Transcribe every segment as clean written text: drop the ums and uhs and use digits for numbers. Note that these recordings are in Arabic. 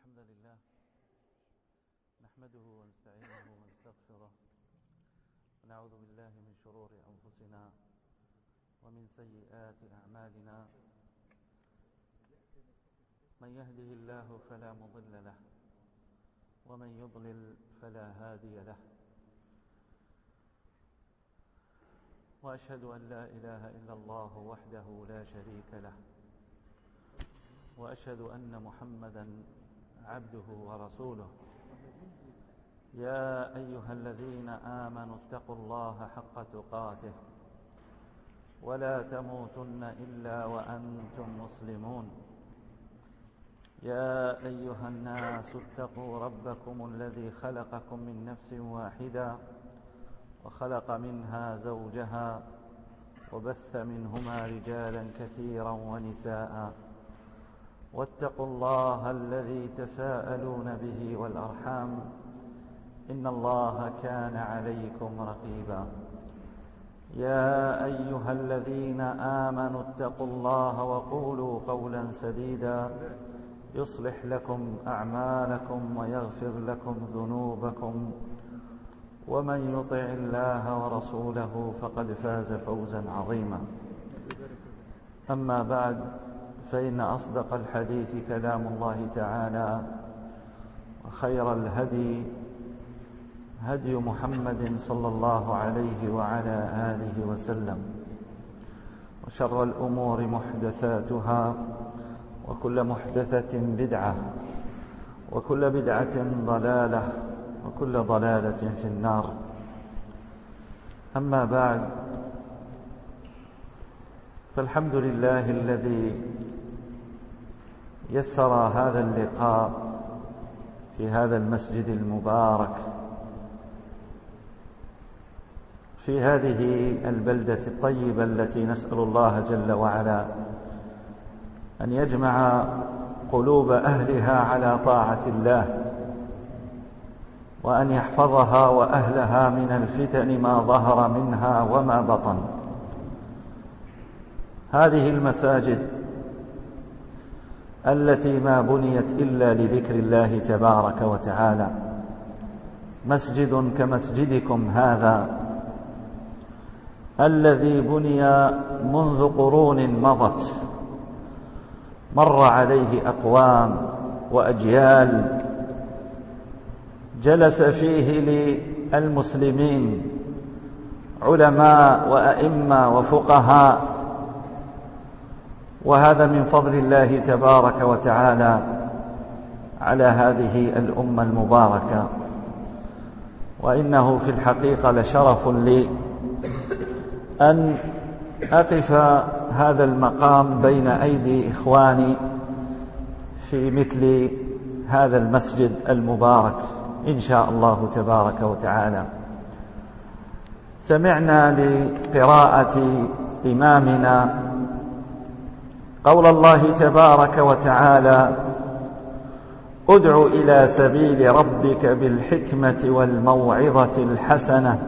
الحمد لله نحمده ونستعينه ونستغفره ونعوذ بالله من شرور أنفسنا ومن سيئات أعمالنا. من يهده الله فلا مضل له ومن يضلل فلا هادي له، وأشهد أن لا إله إلا الله وحده لا شريك له، وأشهد أن محمدا عبده ورسوله. يا أيها الذين آمنوا اتقوا الله حق تقاته ولا تموتن إلا وأنتم مسلمون. يا أيها الناس اتقوا ربكم الذي خلقكم من نفس واحدة وخلق منها زوجها وبث منهما رجالا كثيرا ونساء، واتقوا الله الذي تساءلون به والأرحام إن الله كان عليكم رقيبا. يا أيها الذين آمنوا اتقوا الله وقولوا قولا سديدا يصلح لكم أعمالكم ويغفر لكم ذنوبكم، ومن يطع الله ورسوله فقد فاز فوزا عظيما. أما بعد، فإن أصدق الحديث كلام الله تعالى، وخير الهدي هدي محمد صلى الله عليه وعلى آله وسلم، وشر الأمور محدثاتها، وكل محدثة بدعة، وكل بدعة ضلالة، وكل ضلالة في النار. أما بعد، فالحمد لله الذي يسر هذا اللقاء في هذا المسجد المبارك في هذه البلدة الطيبة التي نسأل الله جل وعلا أن يجمع قلوب أهلها على طاعة الله، وأن يحفظها وأهلها من الفتن ما ظهر منها وما بطن. هذه المساجد التي ما بنيت إلا لذكر الله تبارك وتعالى، مسجد كمسجدكم هذا الذي بني منذ قرون مضت، مر عليه أقوام وأجيال، جلس فيه للمسلمين علماء وأئمة وفقهاء، وهذا من فضل الله تبارك وتعالى على هذه الأمة المباركة. وإنه في الحقيقة لشرف لي أن أقف هذا المقام بين أيدي إخواني في مثل هذا المسجد المبارك إن شاء الله تبارك وتعالى. سمعنا لقراءة إمامنا قول الله تبارك وتعالى: ادع إلى سبيل ربك بالحكمة والموعظة الحسنة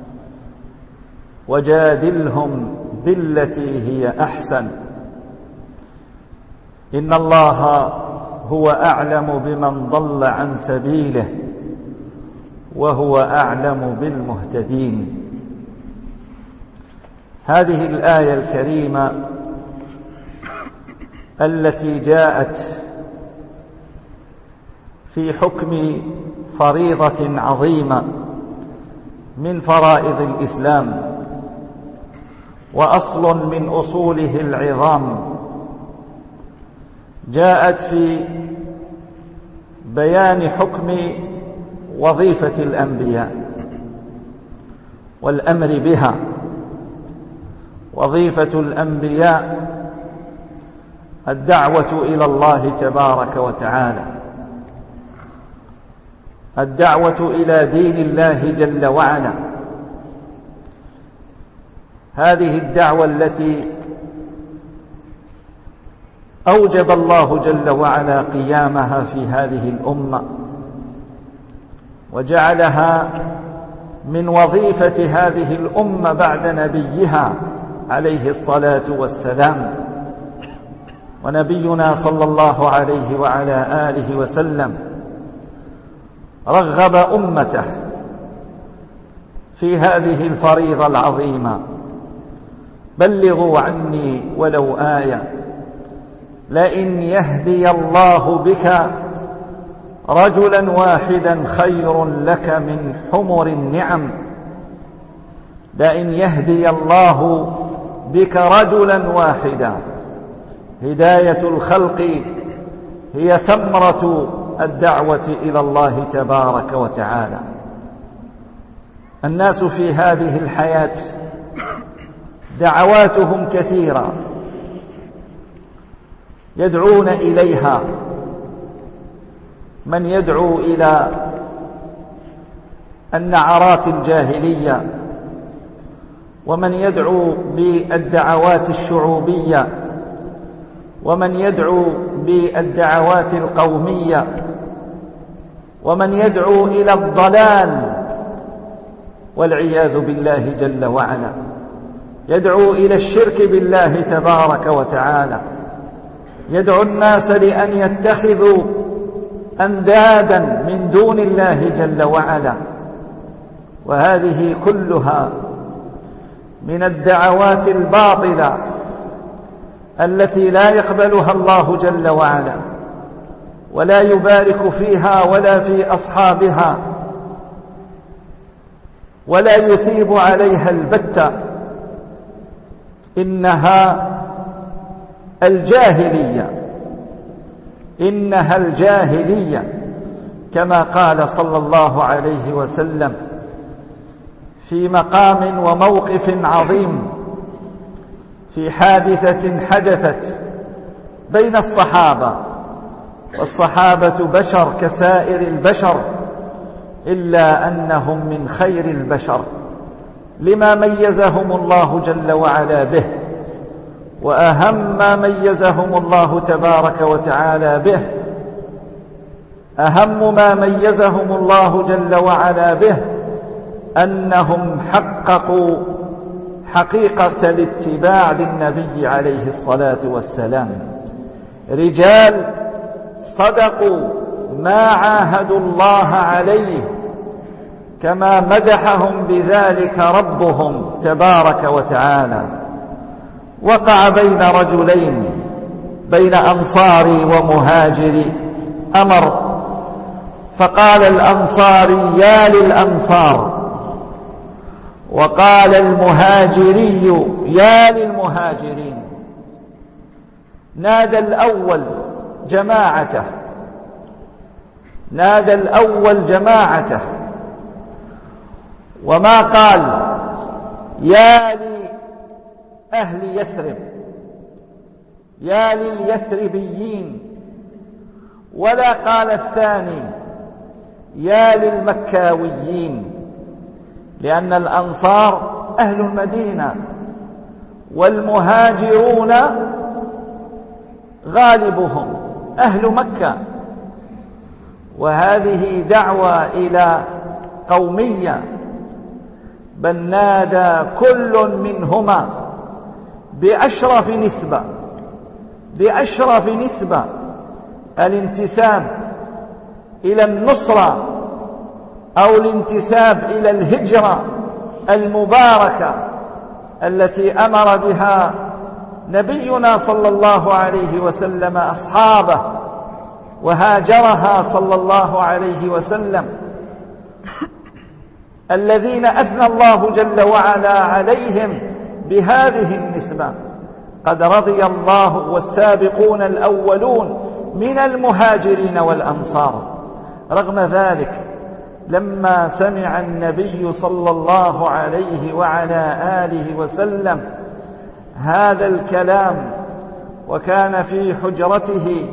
وجادلهم بالتي هي أحسن إن الله هو أعلم بمن ضل عن سبيله وهو أعلم بالمهتدين. هذه الآية الكريمة التي جاءت في حكم فريضة عظيمة من فرائض الإسلام، وأصل من أصوله العظام، جاءت في بيان حكم وظيفة الأنبياء والأمر بها. وظيفة الأنبياء الدعوة إلى الله تبارك وتعالى، الدعوة إلى دين الله جل وعلا. هذه الدعوة التي أوجب الله جل وعلا قيامها في هذه الأمة، وجعلها من وظيفة هذه الأمة بعد نبيها عليه الصلاة والسلام. ونبينا صلى الله عليه وعلى آله وسلم رغب أمته في هذه الفريضة العظيمة: بلغوا عني ولو آية، لئن يهدي الله بك رجلا واحدا خير لك من حمر النعم. لئن يهدي الله بك رجلا واحدا. هداية الخلق هي ثمرة الدعوة إلى الله تبارك وتعالى. الناس في هذه الحياة دعواتهم كثيرة يدعون إليها، من يدعو إلى النعرات الجاهلية، ومن يدعو بالدعوات الشعوبية، ومن يدعو بالدعوات القومية، ومن يدعو إلى الضلال والعياذ بالله جل وعلا، يدعو إلى الشرك بالله تبارك وتعالى، يدعو الناس لأن يتخذوا أندادا من دون الله جل وعلا. وهذه كلها من الدعوات الباطلة التي لا يقبلها الله جل وعلا، ولا يبارك فيها ولا في أصحابها، ولا يثيب عليها البتة. إنها الجاهلية، إنها الجاهلية، كما قال صلى الله عليه وسلم في مقام وموقف عظيم في حادثة حدثت بين الصحابة، والصحابة بشر كسائر البشر، إلا أنهم من خير البشر لما ميزهم الله جل وعلا به. وأهم ما ميزهم الله تبارك وتعالى به، أهم ما ميزهم الله جل وعلا به، أنهم حققوا حقيقة الاتباع للنبي عليه الصلاة والسلام. رجال صدقوا ما عاهدوا الله عليه، كما مدحهم بذلك ربهم تبارك وتعالى. وقع بين رجلين، بين أنصاري ومهاجري، أمر، فقال الأنصاري: يا للأنصار، وقال المهاجري: يا للمهاجرين. نادى الأول جماعته، نادى الأول جماعته، وما قال: يا لأهل يثرب، يا لليثربيين، ولا قال الثاني: يا للمكاويين، لأن الأنصار أهل المدينة، والمهاجرون غالبهم أهل مكة. وهذه دعوة إلى قومية، بل نادى كل منهما بأشرف نسبة، بأشرف نسبة، الانتساب إلى النصرة أو الانتساب إلى الهجرة المباركة التي أمر بها نبينا صلى الله عليه وسلم أصحابه، وهاجرها صلى الله عليه وسلم، الذين أثنى الله جل وعلا عليهم بهذه النسبة. قد رضي الله والسابقون الأولون من المهاجرين والأنصار. رغم ذلك لما سمع النبي صلى الله عليه وعلى آله وسلم هذا الكلام، وكان في حجرته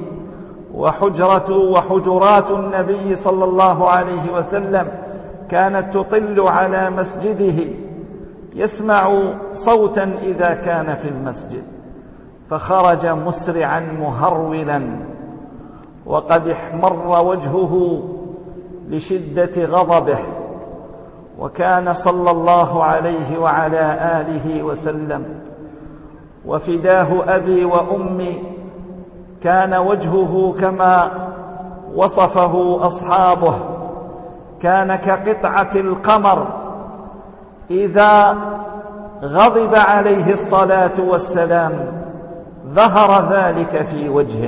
وحجرات النبي صلى الله عليه وسلم كانت تطل على مسجده، يسمع صوتا إذا كان في المسجد، فخرج مسرعا مهرولا، وقد احمر وجهه لشدة غضبه. وكان صلى الله عليه وعلى آله وسلم: وفداه أبي وأمي كان وجهه كما وصفه أصحابه، كان كقطعة القمر إذا غضب عليه الصلاة والسلام ظهر ذلك في وجهه.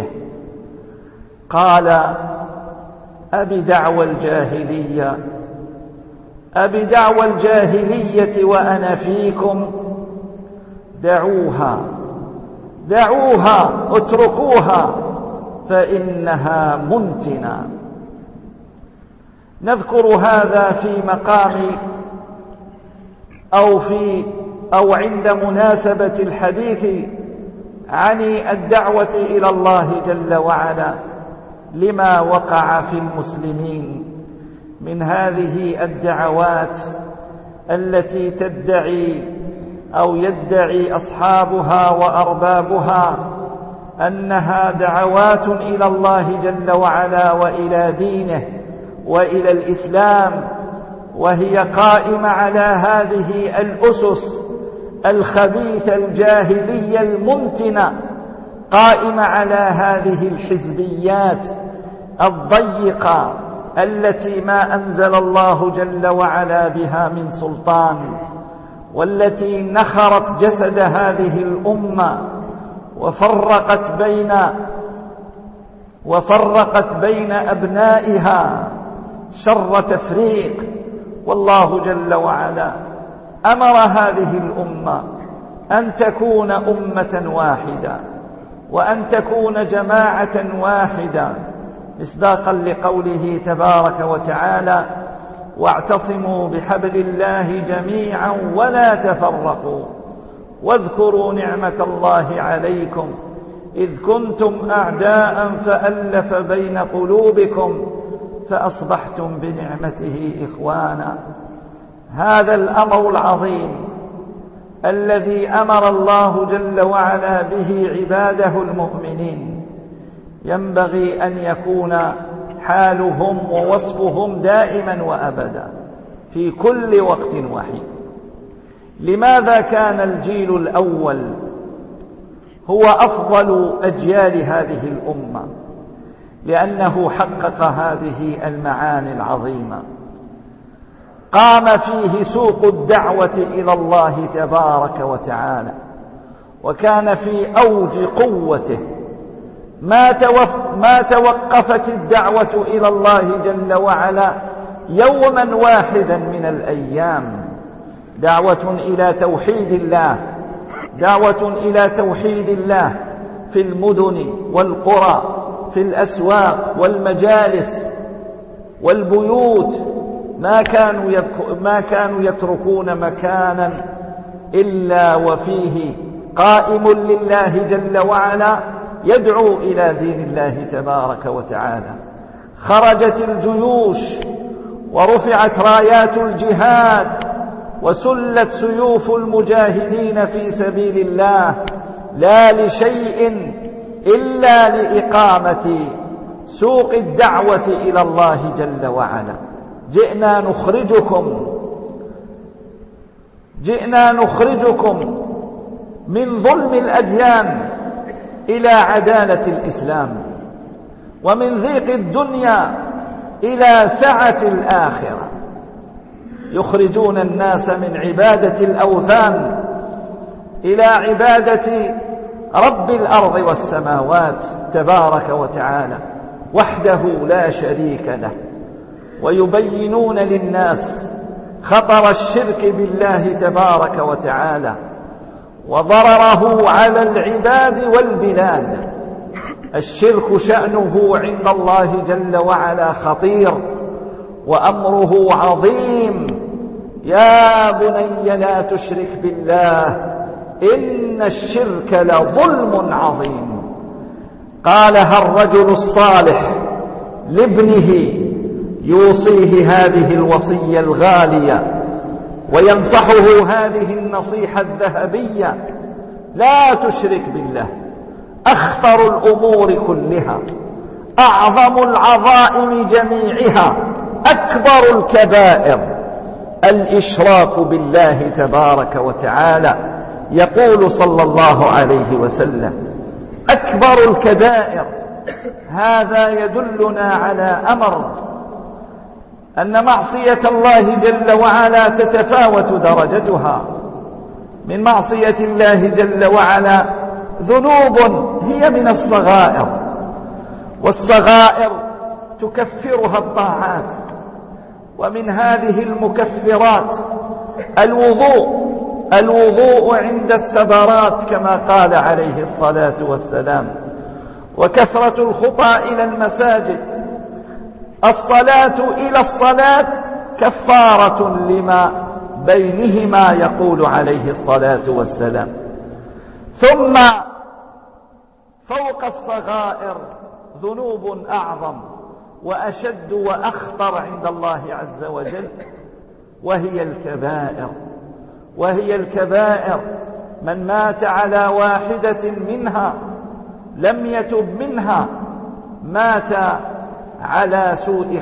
قال: أبدعوى الجاهلية وأنا فيكم، دعوها اتركوها فإنها منتنة. نذكر هذا في مقام أو عند مناسبة الحديث عن الدعوة إلى الله جل وعلا، لما وقع في المسلمين من هذه الدعوات التي تدعي أو يدعي أصحابها وأربابها أنها دعوات إلى الله جل وعلا وإلى دينه وإلى الإسلام، وهي قائمة على هذه الأسس الخبيثة الجاهلية المنتنة، قائمة على هذه الحزبيات الضيقة التي ما أنزل الله جل وعلا بها من سلطان، والتي نخرت جسد هذه الأمة وفرقت بين أبنائها شر تفريق. والله جل وعلا أمر هذه الأمة أن تكون أمة واحدة وأن تكون جماعة واحدة، مصداقا لقوله تبارك وتعالى: واعتصموا بحبل الله جميعا ولا تفرقوا واذكروا نعمة الله عليكم إذ كنتم أعداء فألف بين قلوبكم فأصبحتم بنعمته إخوانا. هذا الأمر العظيم الذي أمر الله جل وعلا به عباده المؤمنين ينبغي أن يكون حالهم ووصفهم دائما وأبدا في كل وقت وحين. لماذا كان الجيل الأول هو أفضل أجيال هذه الأمة؟ لأنه حقق هذه المعاني العظيمة، قام فيه سوق الدعوة إلى الله تبارك وتعالى، وكان في أوج قوته، ما توقفت الدعوة إلى الله جل وعلا يوما واحدا من الأيام. دعوة إلى توحيد الله، دعوة إلى توحيد الله في المدن والقرى، في الأسواق والمجالس والبيوت. ما كانوا يتركون مكانا إلا وفيه قائم لله جل وعلا يدعو إلى دين الله تبارك وتعالى. خرجت الجيوش ورفعت رايات الجهاد وسلت سيوف المجاهدين في سبيل الله، لا لشيء إلا لإقامة سوق الدعوة إلى الله جل وعلا. جئنا نخرجكم من ظلم الأديان إلى عدالة الإسلام، ومن ضيق الدنيا إلى سعة الآخرة. يخرجون الناس من عبادة الأوثان إلى عبادة رب الأرض والسماوات تبارك وتعالى وحده لا شريك له، ويبينون للناس خطر الشرك بالله تبارك وتعالى وضرره على العباد والبلاد. الشرك شأنه عند الله جل وعلا خطير وأمره عظيم. يا بني لا تشرك بالله إن الشرك لظلم عظيم. قالها الرجل الصالح لابنه يوصيه هذه الوصية الغالية وينصحه هذه النصيحة الذهبية: لا تشرك بالله. أخطر الأمور كلها، أعظم العظائم جميعها، أكبر الكبائر الإشراك بالله تبارك وتعالى. يقول صلى الله عليه وسلم: أكبر الكبائر. هذا يدلنا على أمر أن معصية الله جل وعلا تتفاوت درجتها. من معصية الله جل وعلا ذنوب هي من الصغائر، والصغائر تكفرها الطاعات، ومن هذه المكفرات الوضوء عند السبرات كما قال عليه الصلاة والسلام، وكثرة الخطى إلى المساجد. الصلاة إلى الصلاة كفارة لما بينهما يقول عليه الصلاة والسلام. ثم فوق الصغائر ذنوب أعظم وأشد وأخطر عند الله عز وجل، وهي الكبائر. من مات على واحدة منها لم يتب منها مات على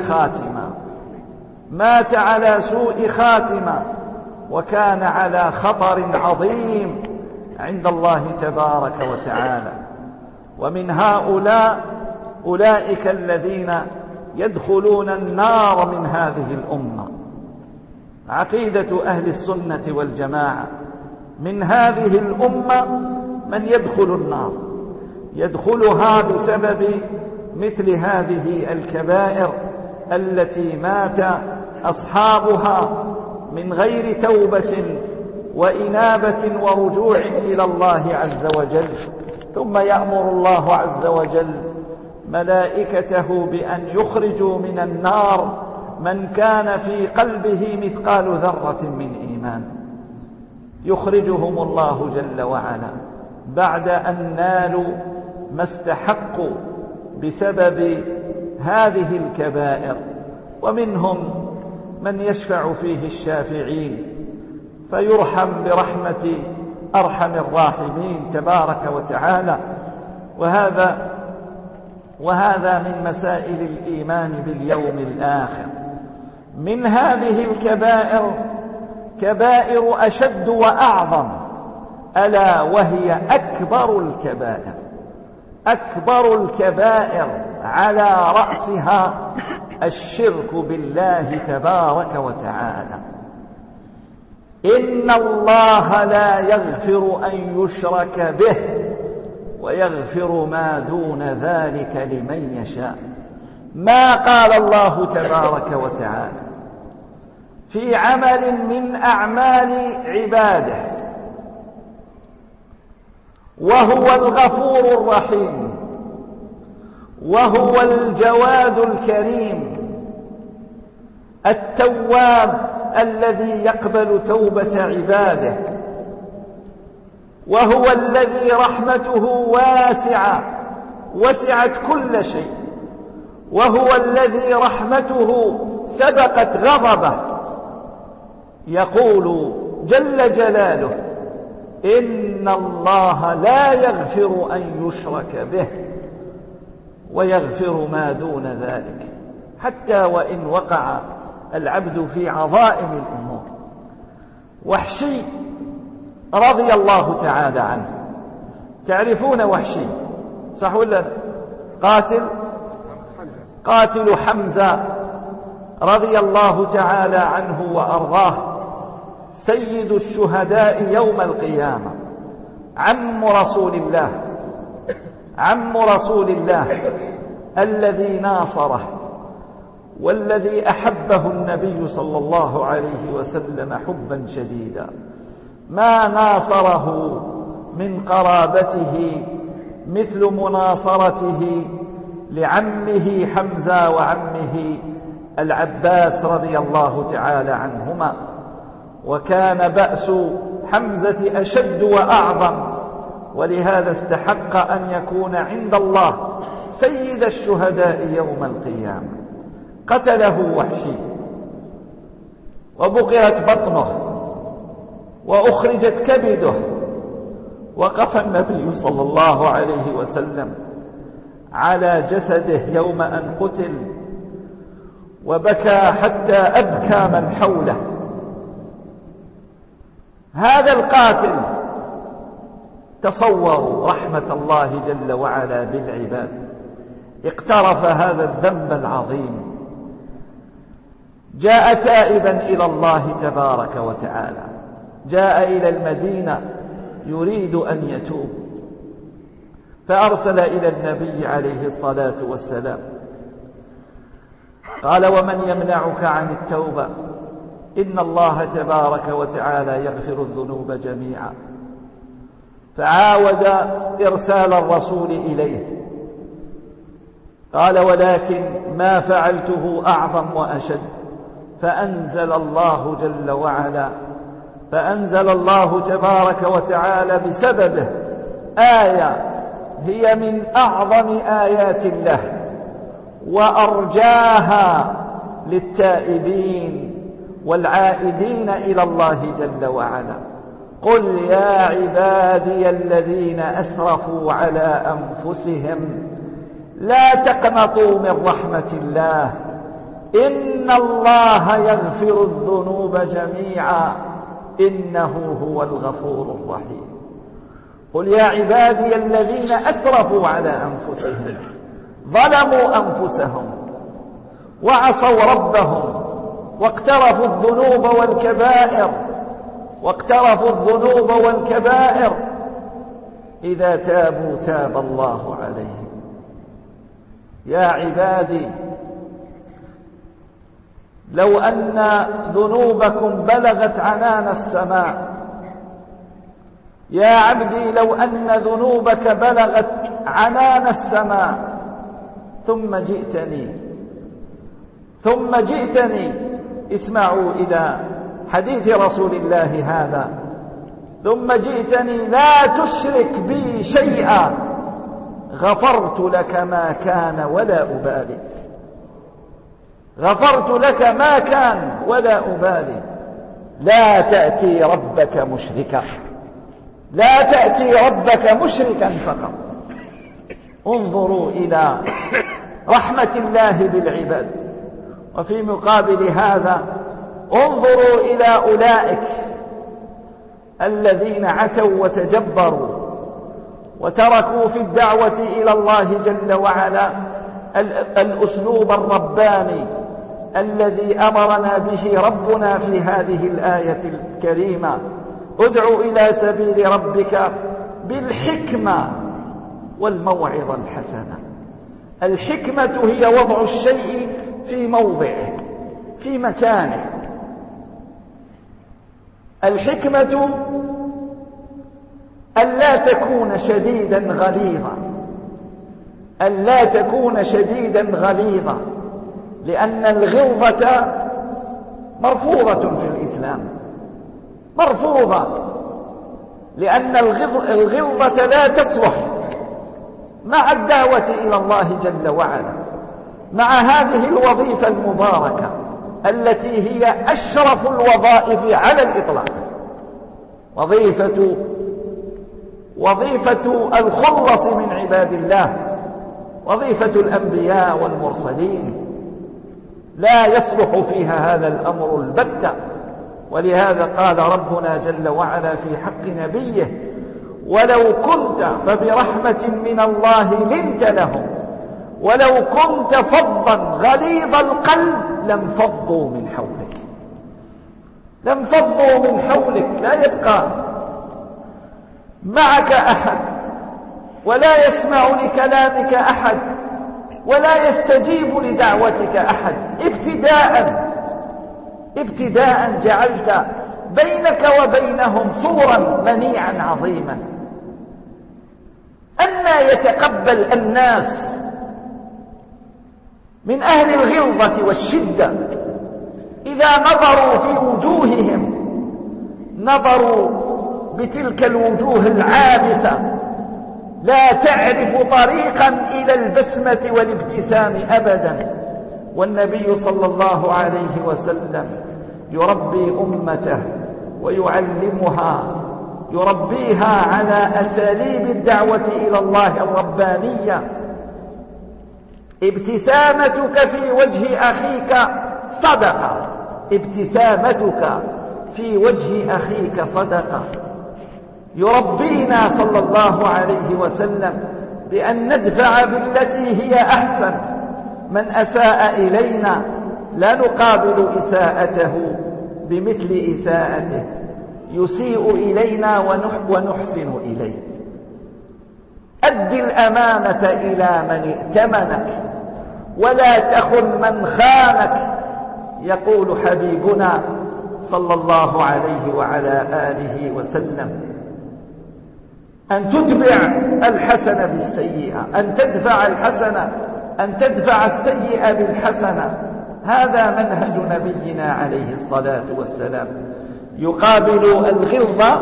سوء خاتمة، وكان على خطر عظيم عند الله تبارك وتعالى. ومن أولئك الذين يدخلون النار من هذه الأمة. عقيدة أهل السنة والجماعة من هذه الأمة من يدخل النار، يدخلها بسبب مثل هذه الكبائر التي مات أصحابها من غير توبة وإنابة ورجوع إلى الله عز وجل. ثم يأمر الله عز وجل ملائكته بأن يخرجوا من النار من كان في قلبه مثقال ذرة من إيمان، يخرجهم الله جل وعلا بعد أن نالوا ما استحقوا بسبب هذه الكبائر. ومنهم من يشفع فيه الشافعين فيرحم برحمة أرحم الراحمين تبارك وتعالى. وهذا من مسائل الإيمان باليوم الآخر. من هذه الكبائر كبائر أشد وأعظم، ألا وهي أكبر الكبائر على رأسها الشرك بالله تبارك وتعالى. إن الله لا يغفر أن يشرك به ويغفر ما دون ذلك لمن يشاء. ما قال الله تبارك وتعالى في عمل من أعمال عباده وهو الغفور الرحيم وهو الجواد الكريم التواب الذي يقبل توبة عباده، وهو الذي رحمته وسعت كل شيء، وهو الذي رحمته سبقت غضبه. يقول جل جلاله إن الله لا يغفر أن يشرك به ويغفر ما دون ذلك، حتى وإن وقع العبد في عظائم الأمور. وحشي رضي الله تعالى عنه، تعرفون وحشي صح ولا قاتل حمزة رضي الله تعالى عنه وأرضاه، سيد الشهداء يوم القيامة، عم رسول الله الذي ناصره والذي أحبه النبي صلى الله عليه وسلم حبا شديدا. ما ناصره من قرابته مثل مناصرته لعمه حمزة وعمه العباس رضي الله تعالى عنهما. وكان بأس حمزة أشد وأعظم، ولهذا استحق أن يكون عند الله سيد الشهداء يوم القيامة. قتله وحشي وبقرت بطنه وأخرجت كبده، وقف النبي صلى الله عليه وسلم على جسده يوم أن قتل وبكى حتى أبكى من حوله. هذا القاتل تصوروا رحمة الله جل وعلا بالعباد. اقترف هذا الذنب العظيم، جاء تائبا إلى الله تبارك وتعالى، جاء إلى المدينة يريد أن يتوب، فأرسل إلى النبي عليه الصلاة والسلام قال: ومن يمنعك عن التوبة؟ إن الله تبارك وتعالى يغفر الذنوب جميعا. فعاود إرسال الرسول إليه، قال: ولكن ما فعلته أعظم وأشد. فأنزل الله تبارك وتعالى بسببه آية هي من أعظم آيات الله وأرجاها للتائبين والعائدين إلى الله جل وعلا: قل يا عبادي الذين أسرفوا على أنفسهم لا تقنطوا من رحمة الله إن الله يغفر الذنوب جميعا إنه هو الغفور الرحيم. قل يا عبادي الذين أسرفوا على أنفسهم ظلموا أنفسهم وعصوا ربهم واقترفوا الذنوب والكبائر إذا تابوا تاب الله عليهم. يا عبادي لو أن ذنوبكم بلغت عنان السماء، يا عبدي لو أن ذنوبك بلغت عنان السماء ثم جئتني اسمعوا إلى حديث رسول الله هذا: ثم جئتني لا تشرك بي شيئا غفرت لك ما كان ولا أبالي. غفرت لك ما كان ولا أبالي. لا تأتي ربك مشركا فقط. انظروا إلى رحمة الله بالعباد. وفي مقابل هذا انظروا إلى أولئك الذين عتوا وتجبروا وتركوا في الدعوة إلى الله جل وعلا الأسلوب الرباني الذي أمرنا به ربنا في هذه الآية الكريمة: ادع إلى سبيل ربك بالحكمة والموعظة الحسنة. الحكمة هي وضع الشيء في موضعه في مكانه. الحكمة ألا تكون شديدا غليظا، لأن الغلظة مرفوضة في الإسلام، مرفوضة، لأن الغلظة لا تصلح مع الدعوة إلى الله جل وعلا، مع هذه الوظيفة المباركة التي هي أشرف الوظائف على الإطلاق، وظيفة الخلص من عباد الله، وظيفة الأنبياء والمرسلين. لا يصلح فيها هذا الأمر البتة. ولهذا قال ربنا جل وعلا في حق نبيه: ولو كنت فبرحمة من الله لنت لهم ولو كنت فظا غليظ القلب لانفضوا من حولك. لا يبقى معك أحد، ولا يسمع لكلامك أحد، ولا يستجيب لدعوتك أحد. ابتداء جعلت بينك وبينهم سورا منيعا عظيما. أنى يتقبل الناس من أهل الغلظة والشدة إذا نظروا في وجوههم نظروا بتلك الوجوه العابسة لا تعرف طريقا إلى البسمة والابتسام أبدا. والنبي صلى الله عليه وسلم يربي أمته يربيها على أساليب الدعوة إلى الله الربانية. ابتسامتك في وجه أخيك صدقة، يربينا صلى الله عليه وسلم بأن ندفع بالتي هي أحسن. من أساء إلينا لا نقابل إساءته بمثل إساءته، يسيء إلينا ونحسن إليه. أد الأمانة إلى من ائتمنك ولا تخن من خانك، يقول حبيبنا صلى الله عليه وعلى آله وسلم. أن تتبع الحسنة بالسيئة، أن تدفع السيئة بالحسنة، هذا منهج نبينا عليه الصلاة والسلام. يقابل الغلظة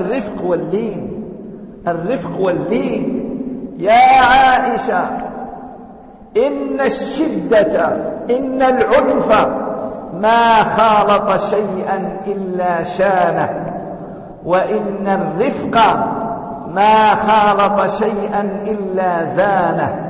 الرفق واللين. يا عائشة، إن الشدة إن العنف ما خالط شيئا إلا شانه، وإن الرفق ما خالط شيئا إلا زانه.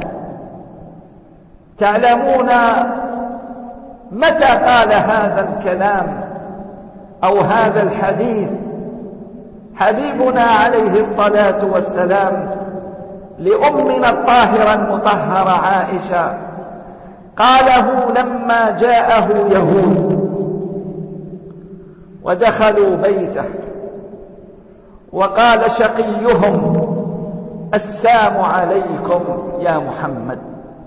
تعلمون متى قال هذا الكلام أو هذا الحديث حبيبنا عليه الصلاة والسلام لأمنا الطاهرة المطهرة عائشة؟ قاله لما جاءه يهود ودخلوا بيته، وقال شقيهم: السام عليكم يا محمد،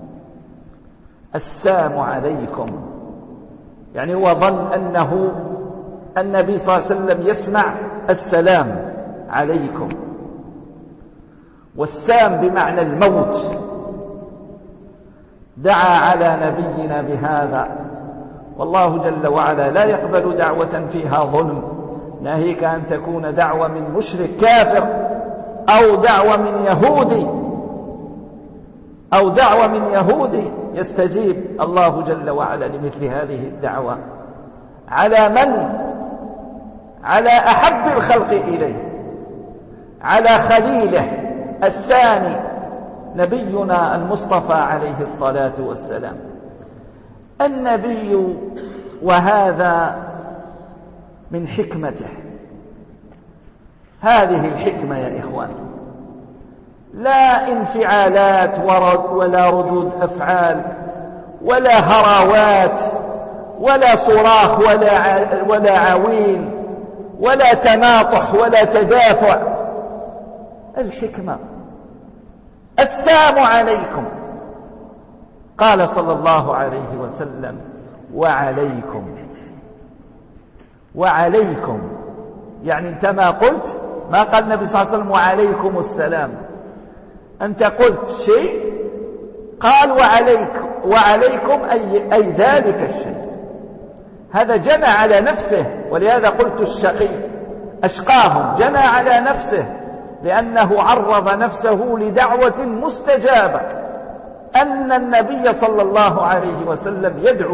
السام عليكم. يعني هو ظن أنه النبي صلى الله عليه وسلم يسمع السلام عليكم، والسام بمعنى الموت. دعا على نبينا بهذا، والله جل وعلا لا يقبل دعوة فيها ظلم، ناهيك أن تكون دعوة من مشرك كافر أو دعوة من يهودي يستجيب الله جل وعلا لمثل هذه الدعوة. على من؟ على أحب الخلق إليه، على خليله الثاني نبينا المصطفى عليه الصلاة والسلام. النبي، وهذا من حكمته، هذه الحكمة يا إخوان، لا انفعالات ولا ردود أفعال ولا هراوات ولا صراخ ولا عويل ولا تناطح ولا تدافع. الحكمة السام عليكم. قال صلى الله عليه وسلم: وعليكم. يعني انت ما قلت، ما قال النبي صلى الله عليه وسلم وعليكم السلام، انت قلت شيء قال وعليكم أي ذلك الشيء. هذا جنى على نفسه، ولهذا قلت الشقي أشقاهم، جنى على نفسه لأنه عرض نفسه لدعوة مستجابة، أن النبي صلى الله عليه وسلم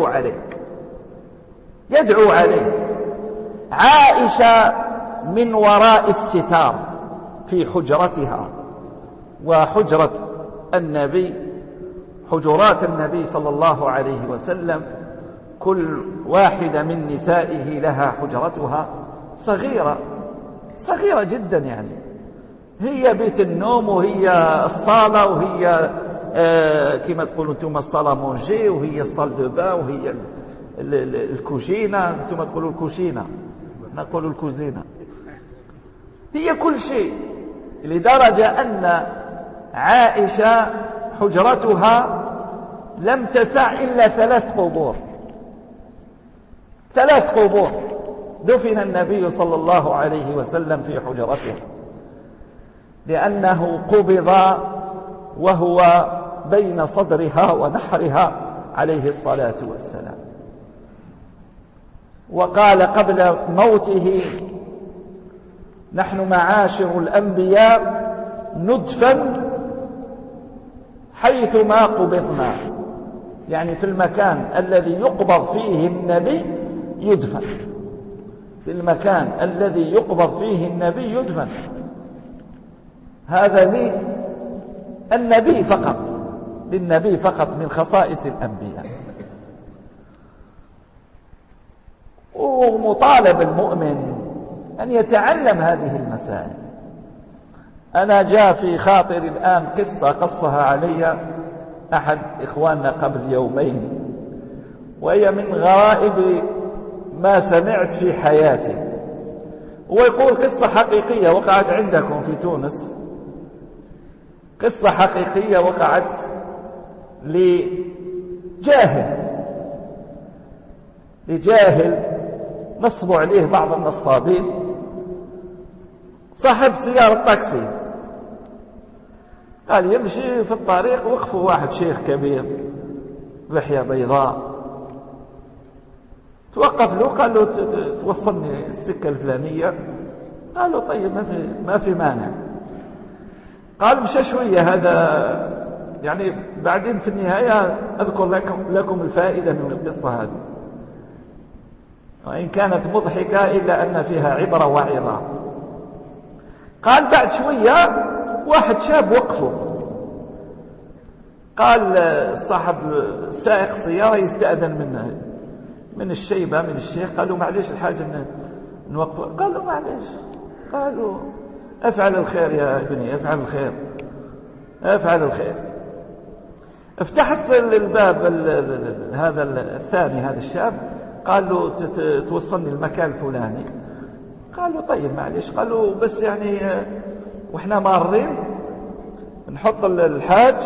يدعو عليه. عائشة من وراء الستار في حجرتها، وحجرة النبي، حجرات النبي صلى الله عليه وسلم كل واحدة من نسائه لها حجرتها صغيرة جدا، يعني هي بيت النوم، وهي الصالة، وهي كما تقولوا انتم الصالة مونجي، وهي الصال دو با، وهي الكوشينة، انتم تقولوا الكوشينة، نقولوا الكوزينة. هي كل شيء، لدرجة أن عائشة حجرتها لم تسع إلا 3 قبور. 3 قبور دفن النبي صلى الله عليه وسلم في حجرته، لأنه قبض وهو بين صدرها ونحرها عليه الصلاة والسلام. وقال قبل موته: نحن معاشر الأنبياء ندفن حيثما قبضنا، يعني في المكان الذي يقبض فيه النبي يدفن، في المكان الذي يقبض فيه النبي يدفن. هذا للنبي فقط من خصائص الأنبياء. ومطالب المؤمن أن يتعلم هذه المسائل، أنا جاء في خاطري الآن قصة قصها علي أحد إخواننا قبل يومين، وهي من غرائب ما سمعت في حياتي. ويقول قصة حقيقية وقعت عندكم في تونس، قصة حقيقية وقعت لجاهل نصبوا عليه بعض النصابين، صاحب سيارة طاكسي، قال يمشي في الطريق، وقفوا واحد شيخ كبير لحية بيضاء، توقف له قال له توصلني السكة الفلانية، قال له طيب ما في مانع. قال مشى شوية هذا، يعني بعدين في النهاية أذكر لكم الفائدة من القصة هذه، وإن كانت مضحكة إلا أن فيها عبرة وعظة. قال بعد شوية واحد شاب وقفه، قال صاحب سائق سيارة يستأذن من الشيبة من الشيخ، قال له معليش الحاجة نوقفه، قال له معليش، قالوا افعل الخير يا ابني، افعل الخير افعل الخير. افتح الباب هذا الثاني، هذا الشاب قال له توصلني المكان الفلاني، قال له طيب معليش، قال له بس يعني واحنا مارين نحط الحاج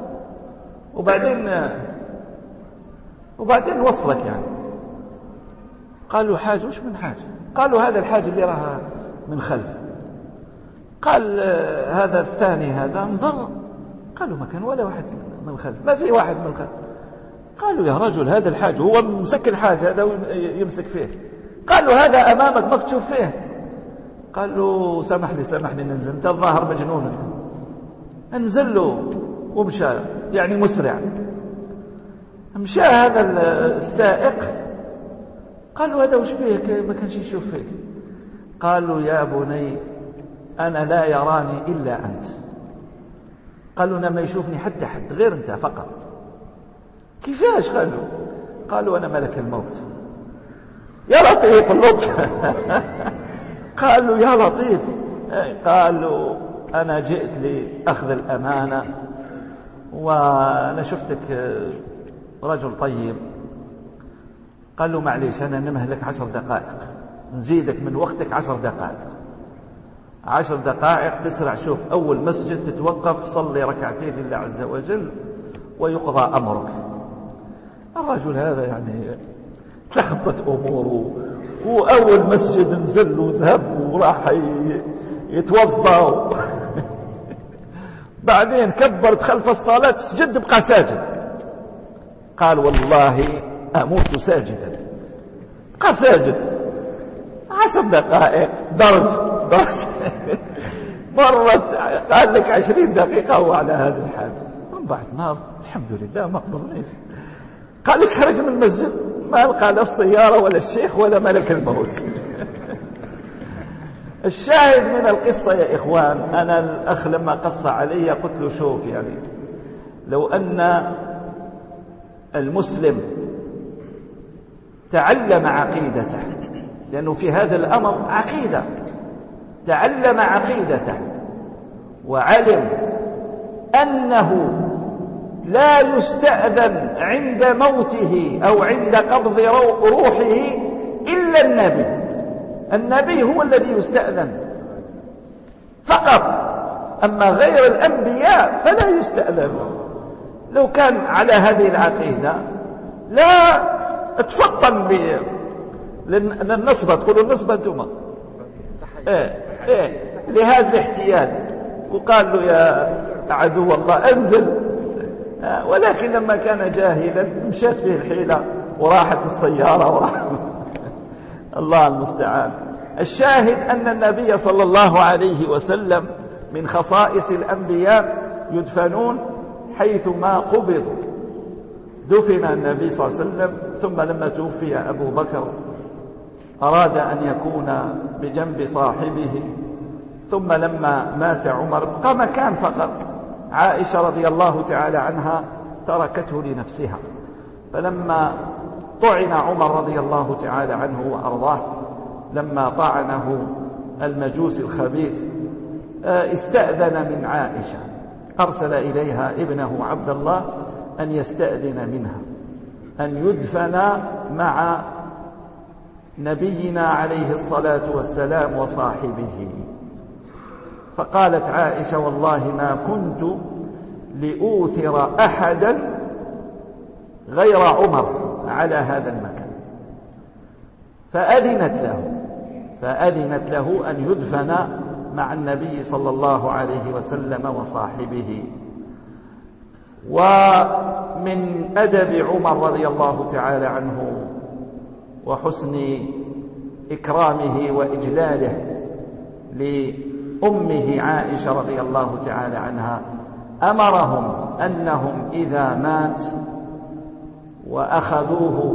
وبعدين نوصلك يعني. قال له حاج وش من حاج؟ قال له هذا الحاج اللي راه من خلف. قال هذا الثاني هذا انظر، قالوا ما كان ولا واحد من خلف، ما في واحد من خلف. قالوا يا رجل هذا الحاج هو مسك الحاج هذا يمسك فيه، قالوا هذا امامك مكتوب فيه. قال له سامح لي ننزل، انت الظاهر مجنون انت. انزل له ومشى يعني مسرع. مشى هذا السائق، قال له هذا وش بيه ما كانش يشوف فيك؟ قال له يا بني أنا لا يراني إلا أنت. قال له أنا ما يشوفني حتى حد غير أنت فقط. كيفاش؟ قال له أنا ملك الموت. يا لطيف اللطف. قال له يا لطيف. قال له أنا جئت لأخذ الأمانة، وأنا شفتك رجل طيب. قال له معليش أنا نمهلك 10 دقائق، نزيدك من وقتك 10 دقائق. 10 دقائق تسرع، شوف أول مسجد تتوقف صلي ركعتين لله عز وجل ويقضى أمرك. الرجل هذا يعني تلخبطت أموره، وأول مسجد نزل وذهب وراح يتوضا بعدين كبرت خلف الصلاة سجد بقى ساجد. قال والله أموت ساجدا، بقى ساجد 10 دقائق درج مرت، قال لك 20 دقيقة هو على هذا الحال. من بعد نار الحمد لله ما قبضنيش. قال لك خرج من المسجد ما لقى لا السيارة ولا الشيخ ولا ملك الموت. الشاهد من القصة يا إخوان، أنا الأخ لما قص علي قلت له شوف يعني لو أن المسلم تعلم عقيدته، لأنه في هذا الأمر عقيدة، تعلم عقيدته وعلم أنه لا يستأذن عند موته أو عند قبض روحه إلا النبي هو الذي يستأذن فقط، أما غير الأنبياء فلا يستأذن. لو كان على هذه العقيدة لا تفطن للنصبة، تقولوا النصبة انتم لهذا الاحتيال، وقال له يا عدو الله انزل. ولكن لما كان جاهلا مشات فيه الحيلة وراحت السيارة الله المستعان. الشاهد أن النبي صلى الله عليه وسلم من خصائص الأنبياء يدفنون حيثما قبضوا. دفن النبي صلى الله عليه وسلم، ثم لما توفي أبو بكر أراد أن يكون بجنب صاحبه، ثم لما مات عمر بقى مكان فقط. عائشة رضي الله تعالى عنها تركته لنفسها، فلما طعن عمر رضي الله تعالى عنه وأرضاه، لما طعنه المجوس الخبيث استأذن من عائشة، أرسل إليها ابنه عبد الله أن يستأذن منها أن يدفن مع نبينا عليه الصلاة والسلام وصاحبه. فقالت عائشة: والله ما كنت لأوثر أحدا غير عمر على هذا المكان. فأذنت له أن يدفن مع النبي صلى الله عليه وسلم وصاحبه. ومن أدب عمر رضي الله تعالى عنه وحسن إكرامه وإجلاله لأمه عائشة رضي الله تعالى عنها، أمرهم أنهم إذا مات وأخذوه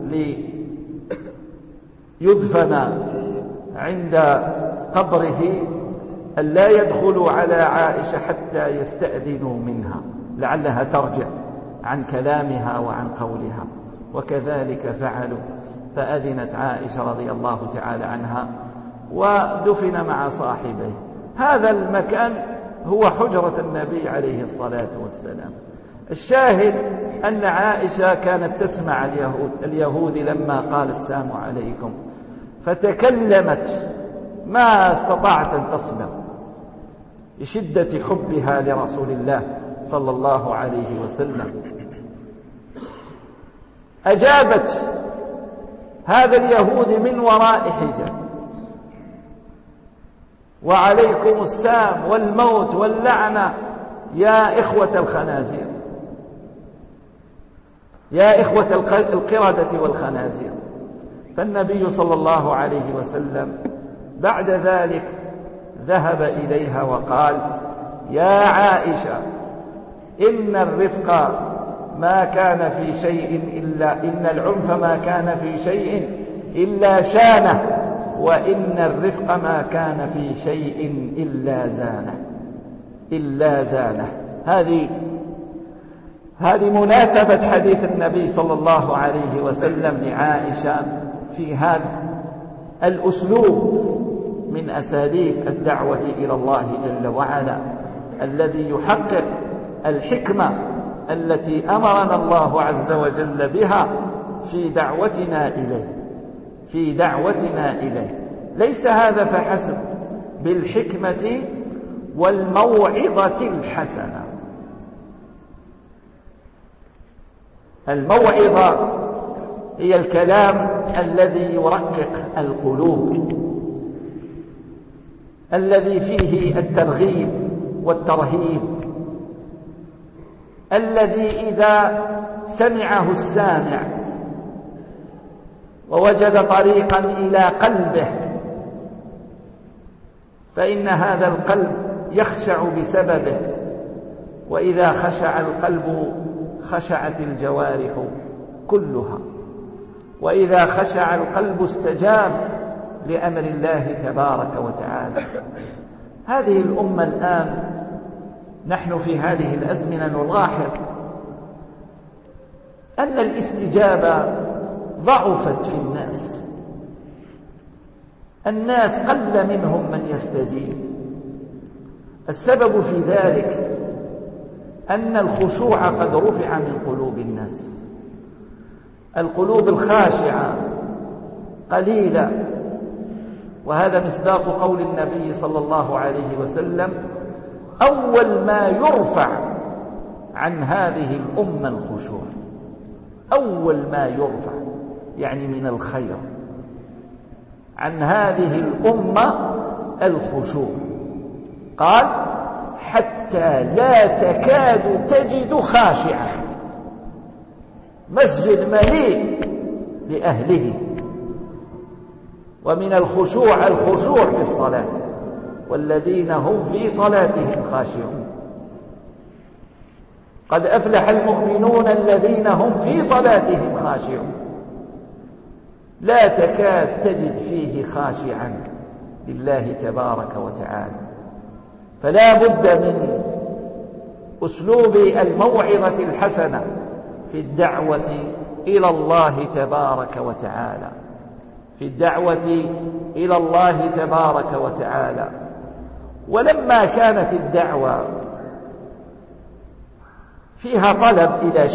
ليدفن عند قبره أن لا يدخلوا على عائشة حتى يستأذنوا منها لعلها ترجع عن كلامها وعن قولها. وكذلك فعلوا، فأذنت عائشة رضي الله تعالى عنها ودفن مع صاحبه. هذا المكان هو حجرة النبي عليه الصلاة والسلام. الشاهد أن عائشة كانت تسمع اليهود لما قال السلام عليكم، فتكلمت ما استطاعت أن تصبر لشدة حبها لرسول الله صلى الله عليه وسلم. أجابت هذا اليهود من وراء حجاب: وعليكم السام والموت واللعنة يا إخوة الخنازير، يا إخوة القردة والخنازير. فالنبي صلى الله عليه وسلم بعد ذلك ذهب إليها وقال: يا عائشة، إن الرفق ما كان في شيء إلا إن العنف ما كان في شيء إلا شانه، وإن الرفق ما كان في شيء إلا زانه. هذه مناسبة حديث النبي صلى الله عليه وسلم لعائشة في هذا الأسلوب من أساليب الدعوة إلى الله جل وعلا، الذي يحقق الحكمة التي أمرنا الله عز وجل بها في دعوتنا إليه. ليس هذا فحسب، بالحكمة والموعظة الحسنة. الموعظة هي الكلام الذي يرقق القلوب، الذي فيه الترغيب والترهيب، الذي إذا سمعه السامع ووجد طريقا إلى قلبه فإن هذا القلب يخشع بسببه، وإذا خشع القلب خشعت الجوارح كلها، وإذا خشع القلب استجاب لأمر الله تبارك وتعالى. هذه الأمة الآن نحن في هذه الأزمنة نلاحظ أن الاستجابة ضعفت في الناس قل منهم من يستجيب. السبب في ذلك أن الخشوع قد رفع من قلوب الناس. القلوب الخاشعة قليلة، وهذا مصداق قول النبي صلى الله عليه وسلم: أول ما يرفع عن هذه الأمة الخشوع. أول ما يرفع يعني من الخير عن هذه الأمة الخشوع. قال: حتى لا تكاد تجد خاشعا. مسجد مليء لأهله. ومن الخشوع في الصلاة، والذين هم في صلاتهم خاشعون. قد أفلح المؤمنون الذين هم في صلاتهم خاشعون. لا تكاد تجد فيه خاشعا لله تبارك وتعالى. فلا بد من أسلوب الموعظة الحسنة في الدعوة إلى الله تبارك وتعالى، ولما كانت الدعوة فيها طلب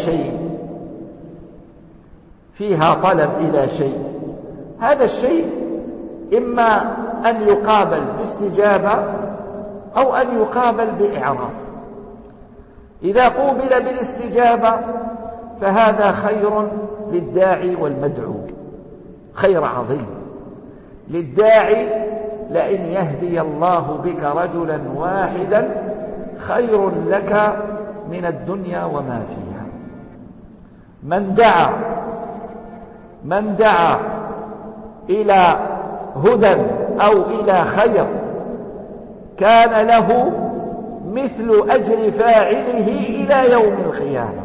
إلى شيء، هذا الشيء إما أن يقابل باستجابة أو أن يقابل بإعراض. إذا قوبل بالاستجابة فهذا خير للداعي والمدعو، خير عظيم للداعي، لئن يهدي الله بك رجلا واحدا خير لك من الدنيا وما فيها. من دعا إلى هدى أو إلى خير كان له مثل أجر فاعله إلى يوم القيامة.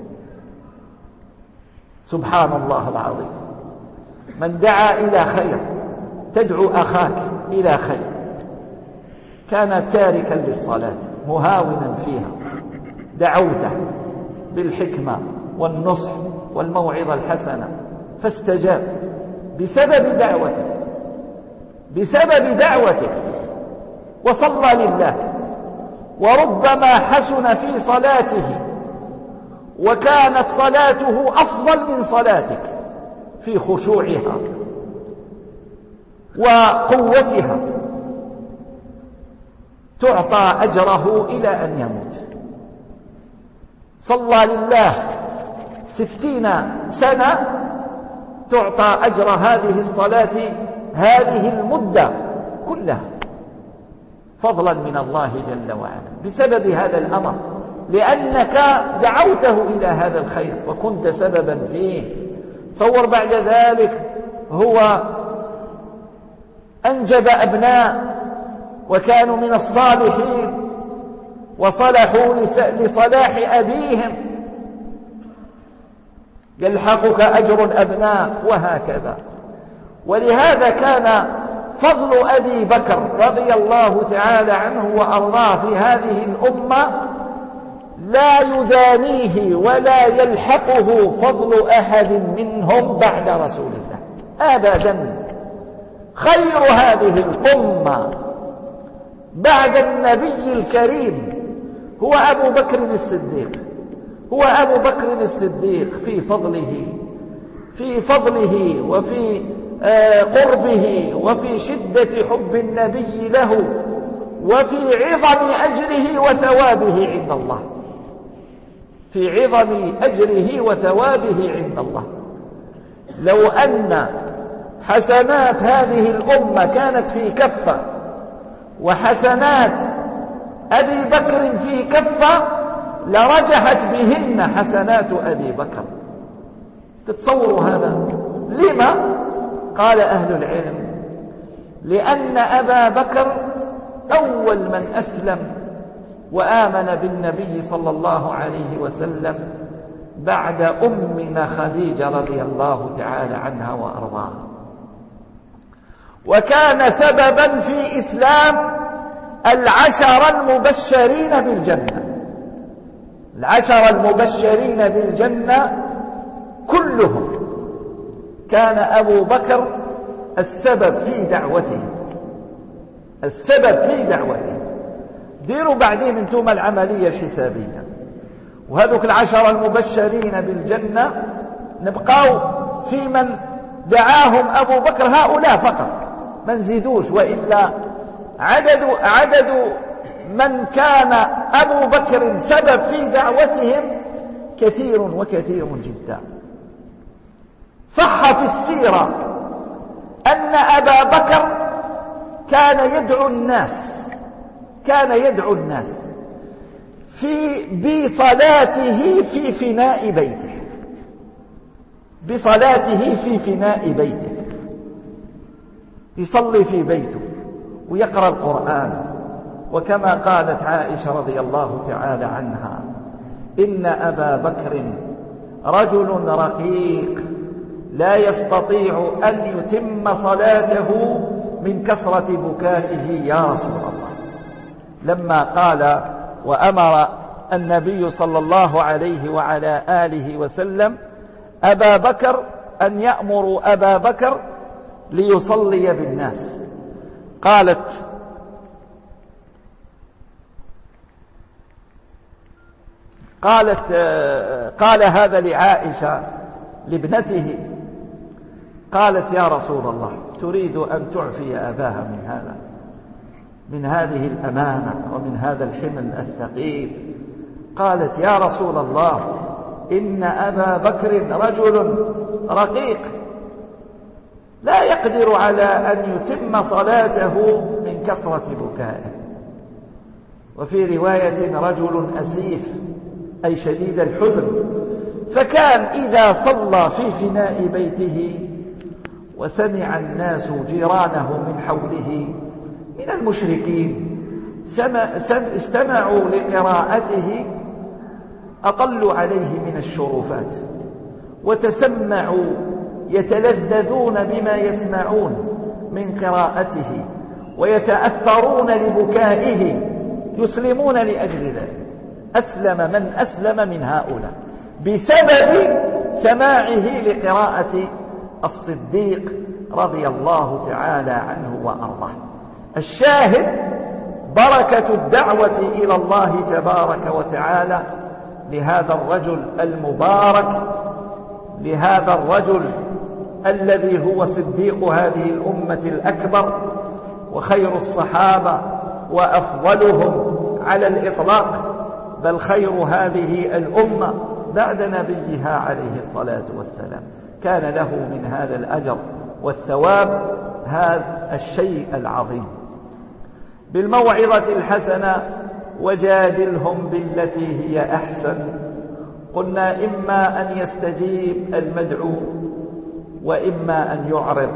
سبحان الله العظيم. من دعا إلى خير، تدعو أخاك إلى خير، كان تاركا للصلاة مهاونا فيها، دعوته بالحكمة والنصح والموعظة الحسنة فاستجاب بسبب دعوتك وصلى لله، وربما حسن في صلاته وكانت صلاته أفضل من صلاتك في خشوعها وقوتها، تعطى أجره إلى أن يموت. صلى لله 60 سنة، تعطى أجر هذه الصلاة هذه المدة كلها فضلا من الله جل وعلا بسبب هذا الأمر، لأنك دعوته إلى هذا الخير وكنت سببا فيه. تصور بعد ذلك هو أنجب أبناء وكانوا من الصالحين وصلحوا لصلاح أبيهم، يلحقك أجر الأبناء وهكذا. ولهذا كان فضل أبي بكر رضي الله تعالى عنه وأرضاه في هذه الأمة لا يدانيه ولا يلحقه فضل أحد منهم بعد رسول الله أبدا. خير هذه الأمة بعد النبي الكريم هو أبو بكر الصديق في فضله وفي قربه وفي شدة حب النبي له وفي عظم أجره وثوابه عند الله، لو أن حسنات هذه الأمة كانت في كفة وحسنات أبي بكر في كفة لرجحت بهن حسنات أبي بكر. تتصوروا هذا؟ لما؟ قال أهل العلم لأن أبا بكر أول من أسلم وآمن بالنبي صلى الله عليه وسلم بعد أمنا خديجة رضي الله تعالى عنها وأرضاها، وكان سببا في إسلام 10 المبشرين بالجنة كلهم. كان أبو بكر السبب في دعوته. ديروا بعدين انتم العملية الحسابية، وهذوك 10 المبشرين بالجنة نبقاو في من دعاهم أبو بكر هؤلاء فقط، ما نزيدوش، وإلا عدد من كان أبو بكر سبب في دعوتهم كثير وكثير جدا. صح في السيرة أن أبا بكر كان يدعو الناس بصلاته في فناء بيته، يصلي في بيته ويقرأ القرآن. وكما قالت عائشة رضي الله تعالى عنها: إن أبا بكر رجل رقيق لا يستطيع أن يتم صلاته من كثرة بكائه يا رسول الله. لما قال وأمر النبي صلى الله عليه وعلى آله وسلم أبا بكر أن يأمروا أبا بكر ليصلي بالناس، قالت قال هذا لعائشة لابنته، قالت يا رسول الله تريد أن تعفي أباها من هذا، من هذه الأمانة ومن هذا الحمل الثقيل؟ قالت يا رسول الله إن أبا بكر رجل رقيق لا يقدر على أن يتم صلاته من كثرة بكائه، وفي رواية رجل أسيف أي شديد الحزن، فكان إذا صلى في فناء بيته وسمع الناس جيرانه من حوله من المشركين استمعوا لقراءته أطلوا عليه من الشرفات وتسمعوا يتلذذون بما يسمعون من قراءته ويتأثرون لبكائه، يسلمون لأجل ذلك. أسلم من أسلم من هؤلاء بسبب سماعه لقراءة الصديق رضي الله تعالى عنه وأرضاه. الشاهد بركة الدعوة إلى الله تبارك وتعالى لهذا الرجل المبارك، لهذا الرجل الذي هو صديق هذه الأمة الأكبر وخير الصحابة وأفضلهم على الإطلاق، بل خير هذه الأمة بعد نبيها عليه الصلاة والسلام. كان له من هذا الأجر والثواب هذا الشيء العظيم. بالموعظة الحسنة وجادلهم بالتي هي أحسن. قلنا إما أن يستجيب المدعو وإما أن يعرض،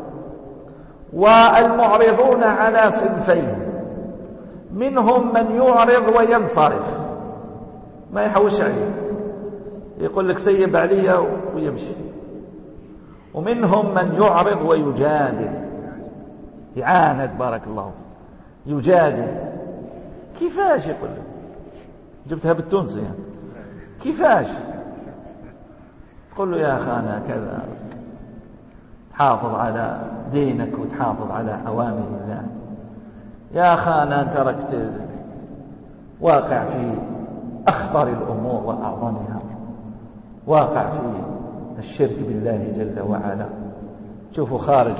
والمعرضون على صنفين، منهم من يعرض وينصرف ما يحوش عليه، يقول لك سيب علي ويمشي، ومنهم من يعرض ويجادل، يعاند بارك الله يجادل. كيفاش يقول لك؟ جبتها بالتونسي يعني. كيفاش تقول له يا أخانا كذا، تحافظ على دينك وتحافظ على أوامر الله. يا أخانا أنت ركت واقع في أخطر الأمور وأعظمها، واقع في الشرك بالله جل وعلا. شوفوا خارج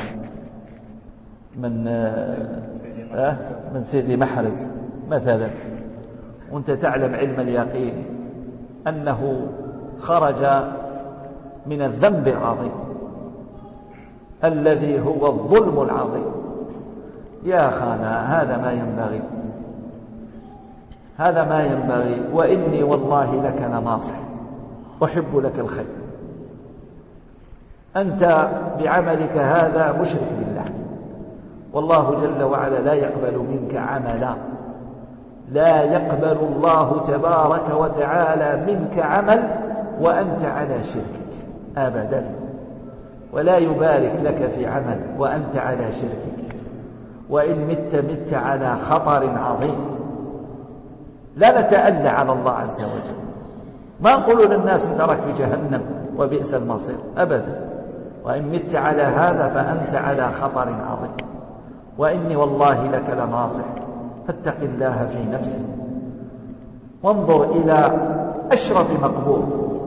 من سيدي محرز مثلا، وانت تعلم علم اليقين أنه خرج من الذنب العظيم الذي هو الظلم العظيم. يا أخانا هذا ما ينبغي، هذا ما ينبغي، وإني والله لك لناصح أحب لك الخير. أنت بعملك هذا مشرك بالله، والله جل وعلا لا يقبل منك عملا، لا يقبل الله تبارك وتعالى منك عمل وأنت على شركك أبدا، ولا يبارك لك في عمل وأنت على شركك، وإن مت على خطر عظيم. لا نتألى على الله عز وجل، ما نقول للناس انت راك في جهنم وبئس المصير أبدا، وإن مت على هذا فأنت على خطر عظيم. وإني والله لك لناصح، فاتق الله في نفسك وانظر إلى أشرف مقبور،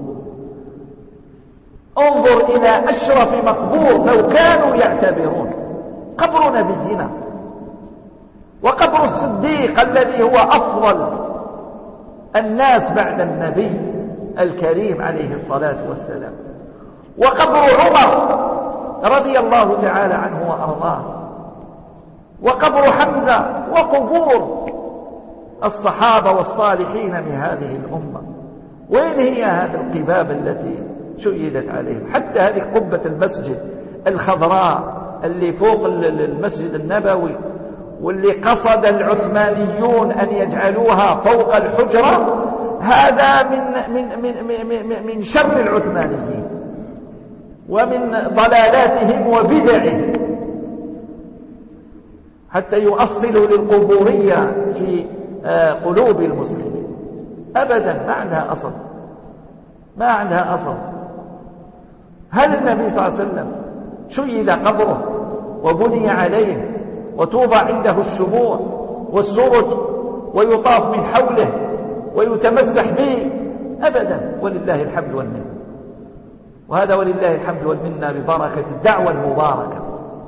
انظر إلى أشرف مقبور لو كانوا يعتبرون، قبر نبينا وقبر الصديق الذي هو أفضل الناس بعد النبي الكريم عليه الصلاة والسلام، وقبر عمر رضي الله تعالى عنه وأرضاه، وقبر حمزة، وقبور الصحابة والصالحين من هذه الأمة. وين هي هذه القباب التي شيدت عليهم؟ حتى هذه قبة المسجد الخضراء اللي فوق المسجد النبوي، واللي قصد العثمانيون أن يجعلوها فوق الحجرة، هذا من شر العثمانيين ومن ضلالاتهم وبدعهم، حتى يؤصلوا للقبورية في قلوب المسلمين. أبدا ما عندها أصل، ما عندها أصل. هل النبي صلى الله عليه وسلم شيد قبره وبني عليه وتوضع عنده الشموع والسرج ويطاف من حوله ويتمسح به أبدا، ولله الحمد والمنة. وهذا ولله الحمد والمنة ببركة الدعوة المباركة،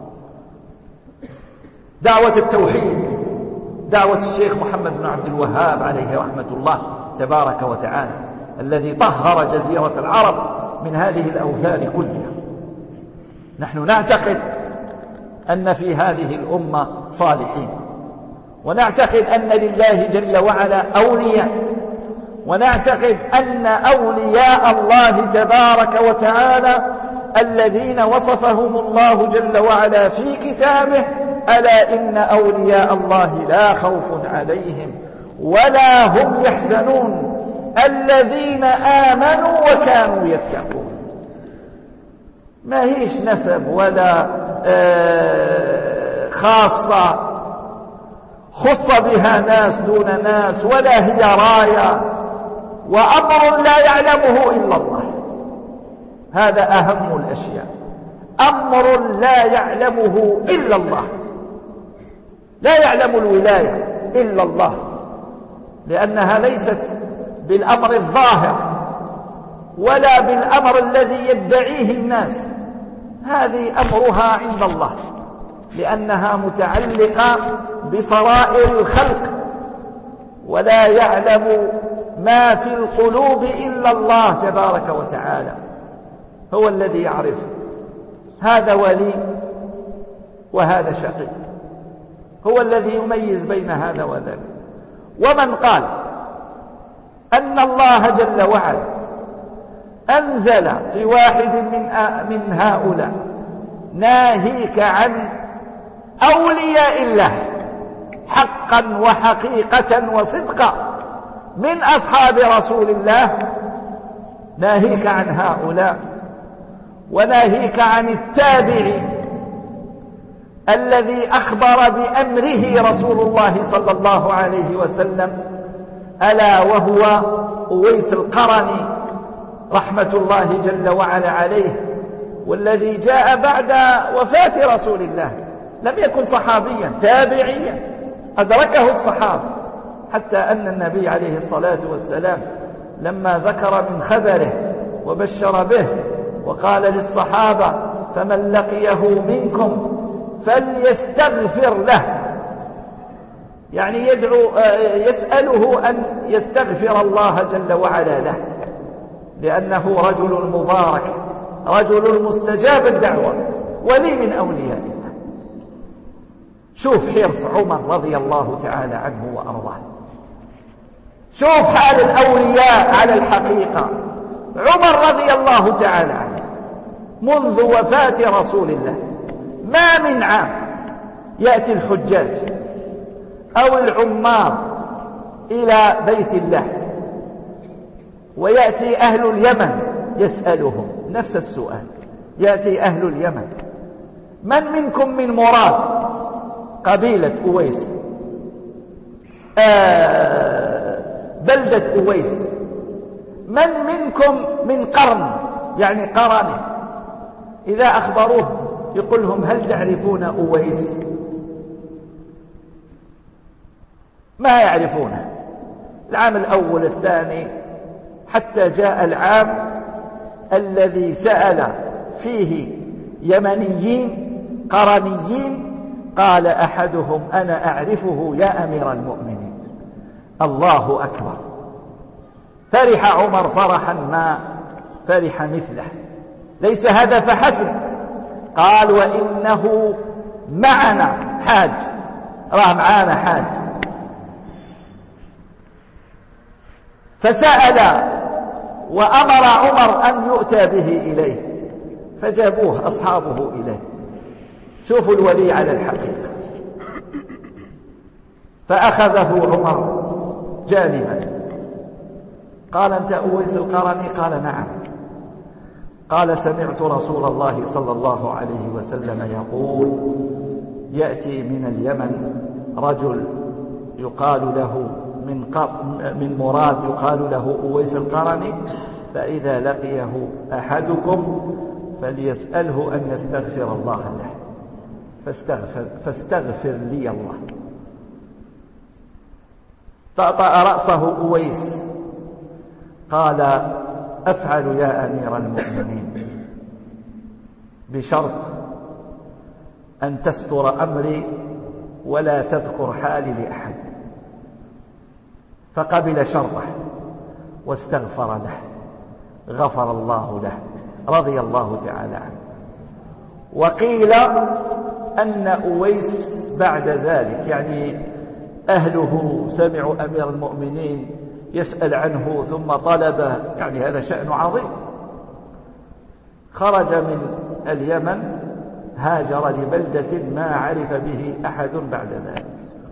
دعوة التوحيد، دعوة الشيخ محمد بن عبد الوهاب عليه رحمة الله تبارك وتعالى، الذي طهر جزيرة العرب من هذه الأوثان كلها. نحن نعتقد أن في هذه الأمة صالحين، ونعتقد أن لله جل وعلا أولياء، ونعتقد أن أولياء الله تبارك وتعالى الذين وصفهم الله جل وعلا في كتابه: ألا إن أولياء الله لا خوف عليهم ولا هم يحزنون الذين آمنوا وكانوا يتقون. ما هيش نسب ولا خاصة خص بها ناس دون ناس، ولا هي راية، وأمر لا يعلمه إلا الله. هذا أهم الأشياء، أمر لا يعلمه إلا الله. لا يعلم الولاية إلا الله، لأنها ليست بالأمر الظاهر ولا بالأمر الذي يدعيه الناس، هذه أمرها عند الله، لأنها متعلقة بصرائر الخلق، ولا يعلم ما في القلوب إلا الله تبارك وتعالى، هو الذي يعرف. هذا ولي وهذا شقي، هو الذي يميز بين هذا وذاك. ومن قال أن الله جل وعلا أنزل في واحد من هؤلاء ناهيك عن أولياء الله حقا وحقيقة وصدقا من أصحاب رسول الله، ناهيك عن هؤلاء، وناهيك عن التابعين الذي أخبر بأمره رسول الله صلى الله عليه وسلم، ألا وهو أويس القرني رحمة الله جل وعلا عليه، والذي جاء بعد وفاة رسول الله، لم يكن صحابيا، تابعيا أدركه الصحابة، حتى أن النبي عليه الصلاة والسلام لما ذكر من خبره وبشر به وقال للصحابة: فمن لقيه منكم فليستغفر له، يعني يسأله أن يستغفر الله جل وعلا له، لأنه رجل مبارك، رجل مستجاب الدعوة، ولي من أولياء الله. شوف حرص عمر رضي الله تعالى عنه وأرضاه، شوف حال الأولياء على الحقيقة. عمر رضي الله تعالى عنه منذ وفاة رسول الله ما من عام يأتي الحجاج أو العمار إلى بيت الله، ويأتي أهل اليمن يسألهم نفس السؤال، يأتي أهل اليمن: من منكم من مراد، قبيلة أويس، بلدة أويس، من منكم من قرن، يعني قرنه. إذا أخبروه يقول لهم: هل تعرفون أويس؟ ما يعرفونه. العام الأول الثاني، حتى جاء العام الذي سأل فيه يمنيين قرنيين، قال أحدهم: أنا أعرفه يا أمير المؤمنين. الله أكبر. فرح عمر فرحا ما فرح مثله. ليس هذا فحسب، قال: وإنه معنا حاج، راه معنا حاج. فسأل وأمر عمر أن يؤتى به إليه، فجابوه أصحابه إليه. شوفوا الولي على الحقيقة. فأخذه عمر جانبا، قال: أنت أويس القرني؟ قال: نعم. قال: سمعت رسول الله صلى الله عليه وسلم يقول: يأتي من اليمن رجل يقال له من مراد يقال له أويس القرني، فإذا لقيه أحدكم فليسأله أن يستغفر الله له، فاستغفر لي الله. طأطأ رأسه أويس قال: أفعل يا أمير المؤمنين بشرط أن تستر أمري ولا تذكر حالي لأحد. فقبل شرطه واستغفر له، غفر الله له، رضي الله تعالى عنه. وقيل أن أويس بعد ذلك، يعني أهله سمعوا أمير المؤمنين يسأل عنه ثم طلبه، يعني هذا شأن عظيم، خرج من اليمن هاجر لبلدة ما عرف به أحد بعد ذلك.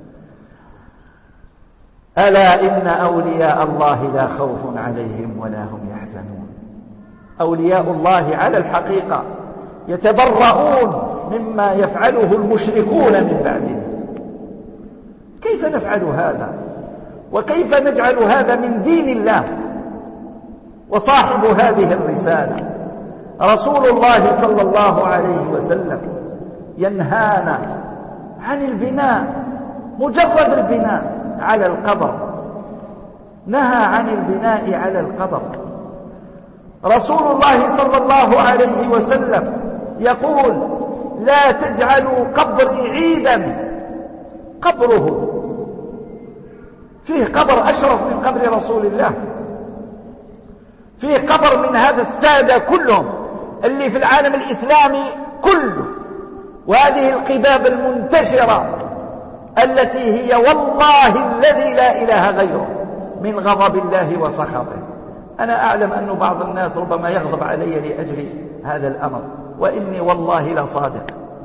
ألا إن أولياء الله لا خوف عليهم ولا هم يحزنون. أولياء الله على الحقيقة يتبرؤون مما يفعله المشركون من بعدهم. كيف نفعل هذا؟ وكيف نجعل هذا من دين الله؟ وصاحب هذه الرسالة رسول الله صلى الله عليه وسلم ينهانا عن البناء، مجرد البناء على القبر، نهى عن البناء على القبر. رسول الله صلى الله عليه وسلم يقول: لا تجعلوا قبري عيدا. قبره فيه قبر أشرف من قبر رسول الله، فيه قبر من هذا السادة كلهم اللي في العالم الإسلامي كله، وهذه القباب المنتشرة التي هي والله الذي لا إله غيره من غضب الله وسخطه. أنا أعلم أن بعض الناس ربما يغضب علي لأجل هذا الأمر، وإني والله لصادق،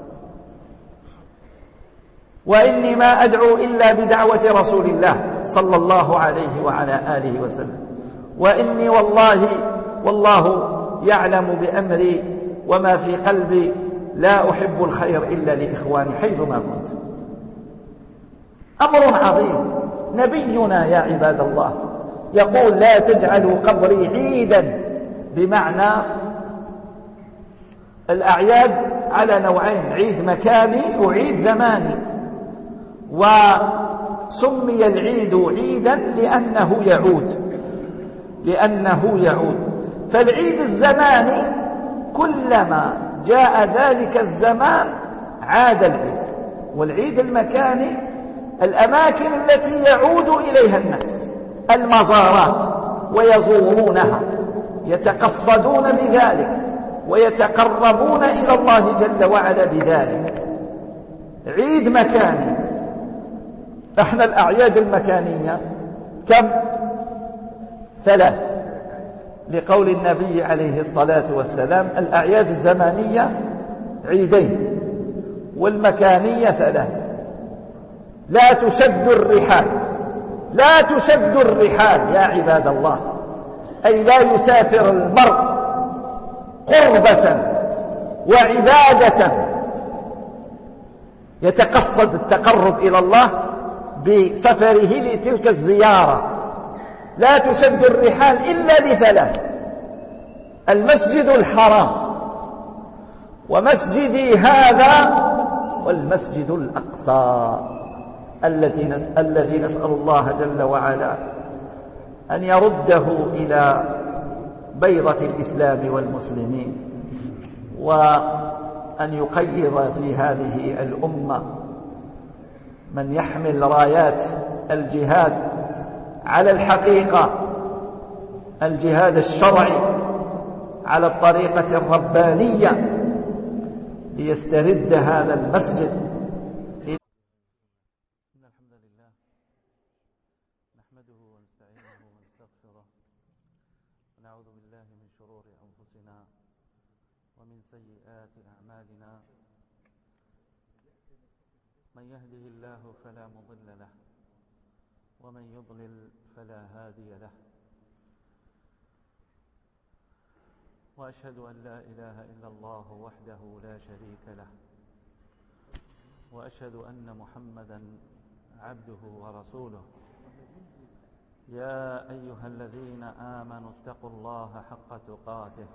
وإني ما أدعو إلا بدعوة رسول الله صلى الله عليه وعلى آله وسلم، وإني والله يعلم بأمري وما في قلبي، لا أحب الخير إلا لإخواني حيثما كنت. أمر عظيم. نبينا يا عباد الله يقول: لا تجعلوا قبري عيدا، بمعنى الأعياد على نوعين: عيد مكاني وعيد زماني. وسمي العيد عيدا لأنه يعود. فالعيد الزماني كلما جاء ذلك الزمان عاد العيد، والعيد المكاني الأماكن التي يعود إليها الناس، المزارات، ويزورونها، يتقصدون بذلك ويتقربون إلى الله جل وعلا بذلك. عيد مكاني. احنا الأعياد المكانية كم؟ 3، لقول النبي عليه الصلاة والسلام: الأعياد الزمانية عيدين، والمكانية 3. لا تشد الرحال يا عباد الله، أي لا يسافر المرء قربة وعبادة يتقصد التقرب إلى الله بسفره لتلك الزيارة. لا تشد الرحال إلا ل3: المسجد الحرام، ومسجدي هذا، والمسجد الأقصى الذي نسأل الله جل وعلا أن يرده إلى بيضة الإسلام والمسلمين، وأن يقيض في هذه الأمة من يحمل رايات الجهاد على الحقيقة، الجهاد الشرعي على الطريقة الربانية، ليسترد هذا المسجد. إن الحمد لله نحمده ونستعينه ونستغفره، ونعوذ بالله من شرور أنفسنا ومن سيئات أعمالنا. من يهده الله فلا مضل له، ومن يضلل فلا هادي له. وأشهد أن لا إله إلا الله وحده لا شريك له، وأشهد أن محمدا عبده ورسوله. يا أيها الذين آمنوا اتقوا الله حق تقاته،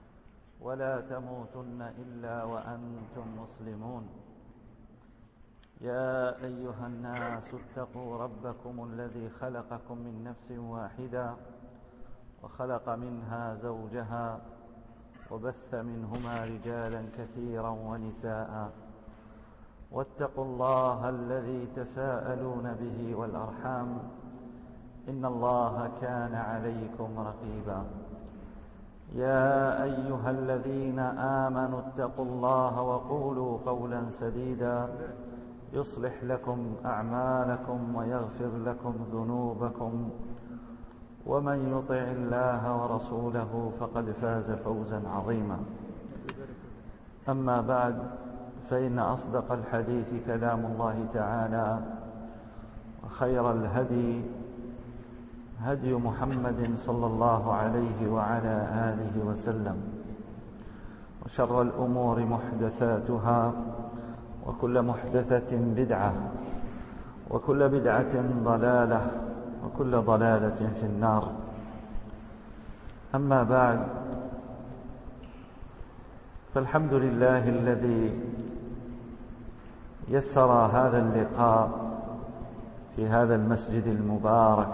ولا تموتن إلا وأنتم مسلمون. يا أيها الناس اتقوا ربكم الذي خلقكم من نفس واحدة وخلق منها زوجها وبث منهما رجالا كثيرا ونساء واتقوا الله الذي تساءلون به والأرحام إن الله كان عليكم رقيبا. يا أيها الذين آمنوا اتقوا الله وقولوا قولا سديدا يصلح لكم أعمالكم ويغفر لكم ذنوبكم ومن يطع الله ورسوله فقد فاز فوزا عظيما. أما بعد، فإن أصدق الحديث كلام الله تعالى، وخير الهدي هدي محمد صلى الله عليه وعلى آله وسلم، وشر الأمور محدثاتها، وكل محدثة بدعة، وكل بدعة ضلالة، وكل ضلالة في النار. أما بعد، فالحمد لله الذي يسر هذا اللقاء في هذا المسجد المبارك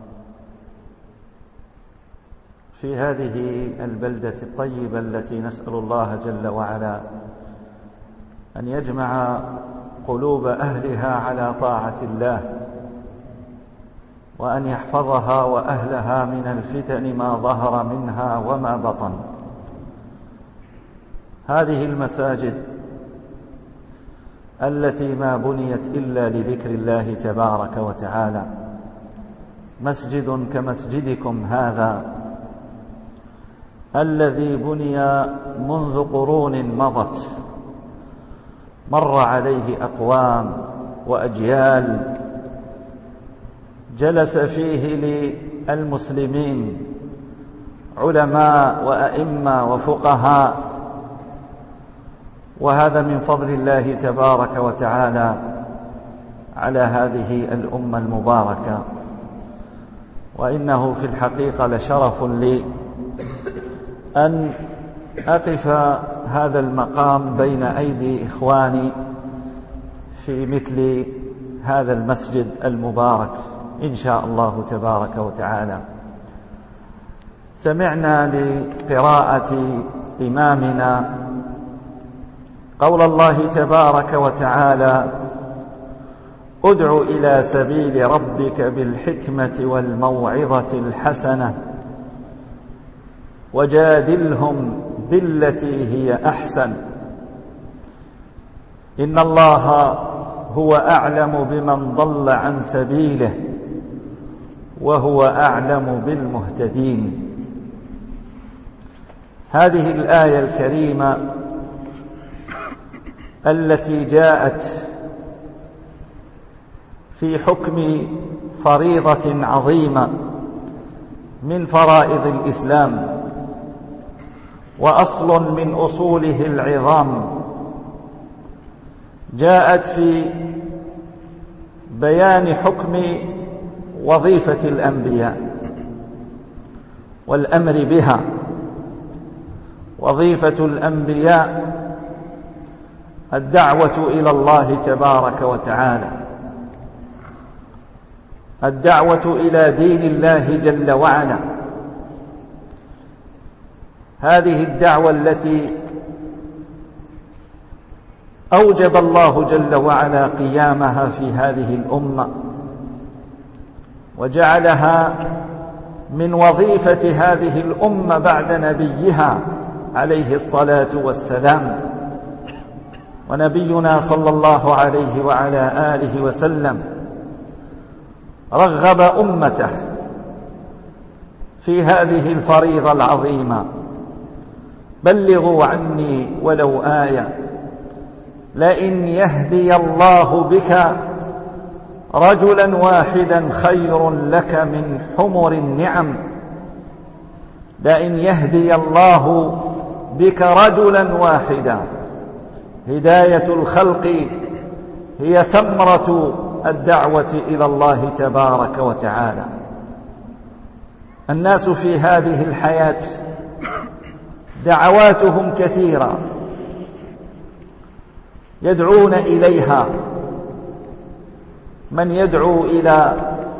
في هذه البلدة الطيبة التي نسأل الله جل وعلا أن يجمع قلوب أهلها على طاعة الله، وأن يحفظها وأهلها من الفتن ما ظهر منها وما بطن. هذه المساجد التي ما بنيت إلا لذكر الله تبارك وتعالى، مسجد كمسجدكم هذا الذي بني منذ قرون مضت، مر عليه أقوام وأجيال، جلس فيه للمسلمين علماء وأئمة وفقهاء، وهذا من فضل الله تبارك وتعالى على هذه الأمة المباركة. وإنه في الحقيقة لشرف لي أن أقف هذا المقام بين أيدي إخواني في مثل هذا المسجد المبارك إن شاء الله تبارك وتعالى. سمعنا لقراءة إمامنا قول الله تبارك وتعالى: ادع إلى سبيل ربك بالحكمة والموعظة الحسنة وجادلهم بالتي هي أحسن إن الله هو أعلم بمن ضل عن سبيله وهو أعلم بالمهتدين. هذه الآية الكريمة التي جاءت في حكم فريضة عظيمة من فرائض الإسلام، وأصل من أصوله العظام، جاءت في بيان حكم وظيفة الأنبياء والأمر بها. وظيفة الأنبياء الدعوة إلى الله تبارك وتعالى، الدعوة إلى دين الله جل وعلا. هذه الدعوة التي أوجب الله جل وعلا قيامها في هذه الأمة، وجعلها من وظيفة هذه الأمة بعد نبيها عليه الصلاة والسلام. ونبينا صلى الله عليه وعلى آله وسلم رغب أمته في هذه الفريضة العظيمة: بلغوا عني ولو آية، لئن يهدي الله بك رجلا واحدا خير لك من حمر النعم. لئن يهدي الله بك رجلا واحدا، هداية الخلق هي ثمرة الدعوة إلى الله تبارك وتعالى. الناس في هذه الحياة دعواتهم كثيرة يدعون إليها من يدعو إلى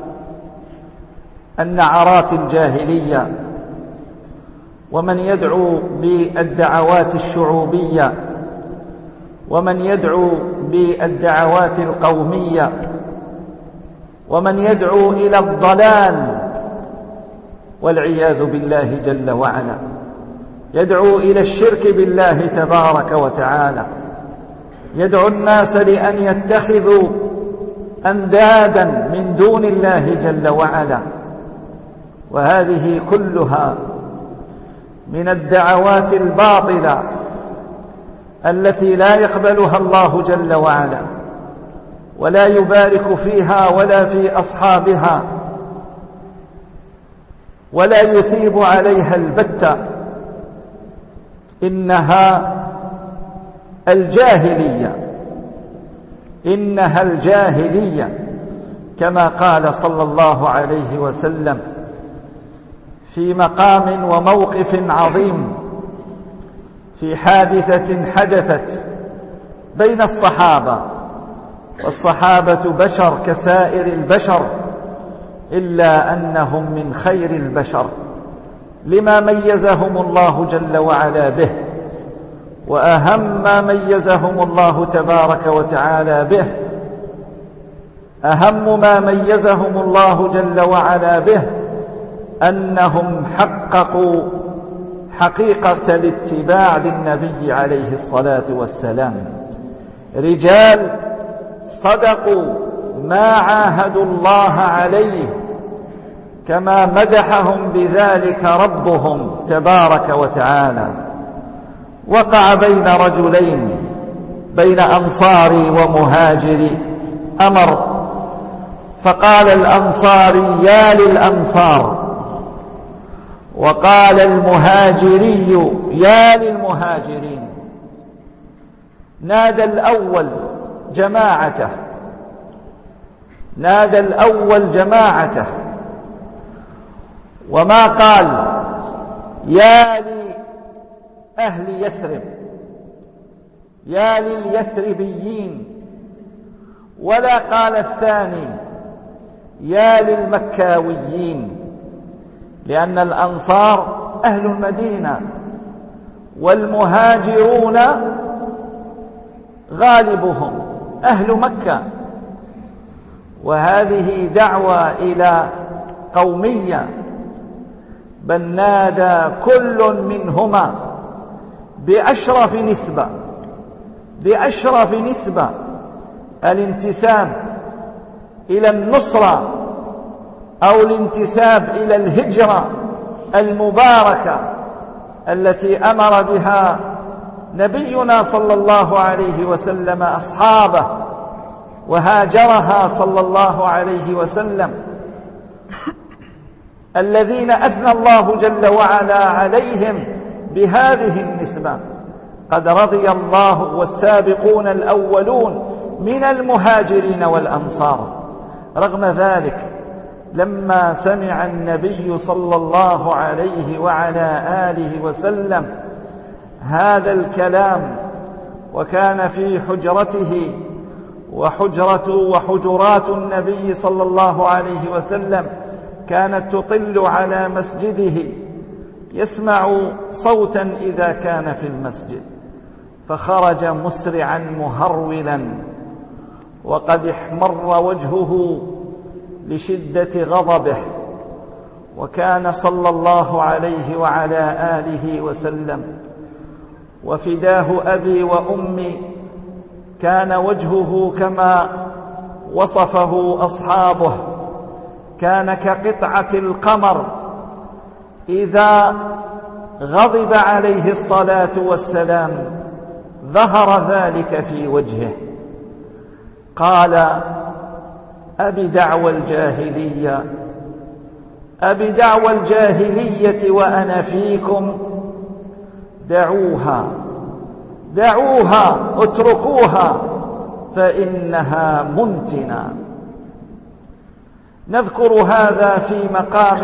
النعرات الجاهلية، ومن يدعو بالدعوات الشعوبية، ومن يدعو بالدعوات القومية، ومن يدعو إلى الضلال والعياذ بالله جل وعلا، يدعو إلى الشرك بالله تبارك وتعالى، يدعو الناس لأن يتخذوا أندادا من دون الله جل وعلا. وهذه كلها من الدعوات الباطلة التي لا يقبلها الله جل وعلا، ولا يبارك فيها ولا في أصحابها، ولا يثيب عليها البتة. إنها الجاهلية، إنها الجاهلية، كما قال صلى الله عليه وسلم في مقام وموقف عظيم في حادثة حدثت بين الصحابة، والصحابة بشر كسائر البشر، إلا أنهم من خير البشر لما ميزهم الله جل وعلا به. وأهم ما ميزهم الله تبارك وتعالى به، أهم ما ميزهم الله جل وعلا به أنهم حققوا حقيقة الاتباع للنبي عليه الصلاة والسلام، رجال صدقوا ما عاهدوا الله عليه، كما مدحهم بذلك ربهم تبارك وتعالى. وقع بين رجلين، بين أنصاري ومهاجري، أمر، فقال الأنصاري يا للأنصار، وقال المهاجري يا للمهاجرين. نادى الأول جماعته، نادى الأول جماعته، وما قال يا لأهل يثرب، يا لليثربيين، ولا قال الثاني يا للمكاويين، لأن الأنصار أهل المدينة، والمهاجرون غالبهم أهل مكة. وهذه دعوة إلى قومية، بل نادى كل منهما بأشرف نسبة، بأشرف نسبة، الانتساب إلى النصرة أو الانتساب إلى الهجرة المباركة التي أمر بها نبينا صلى الله عليه وسلم أصحابه، وهاجرها صلى الله عليه وسلم، الذين أثنى الله جل وعلا عليهم بهذه النسبة. قد رضي الله والسابقون الأولون من المهاجرين والأنصار. رغم ذلك لما سمع النبي صلى الله عليه وعلى آله وسلم هذا الكلام، وكان في حجرته وحجرات النبي صلى الله عليه وسلم كانت تطل على مسجده، يسمع صوتا إذا كان في المسجد، فخرج مسرعا مهرولا، وقد احمر وجهه لشدة غضبه. وكان صلى الله عليه وعلى آله وسلم وفداه أبي وأمي كان وجهه كما وصفه أصحابه، كان كقطعة القمر إذا غضب عليه الصلاة والسلام ظهر ذلك في وجهه. قال أبي دعوى الجاهلية، أبي دعوى الجاهلية وأنا فيكم، دعوها دعوها اتركوها فإنها منتنة. نذكر هذا في مقام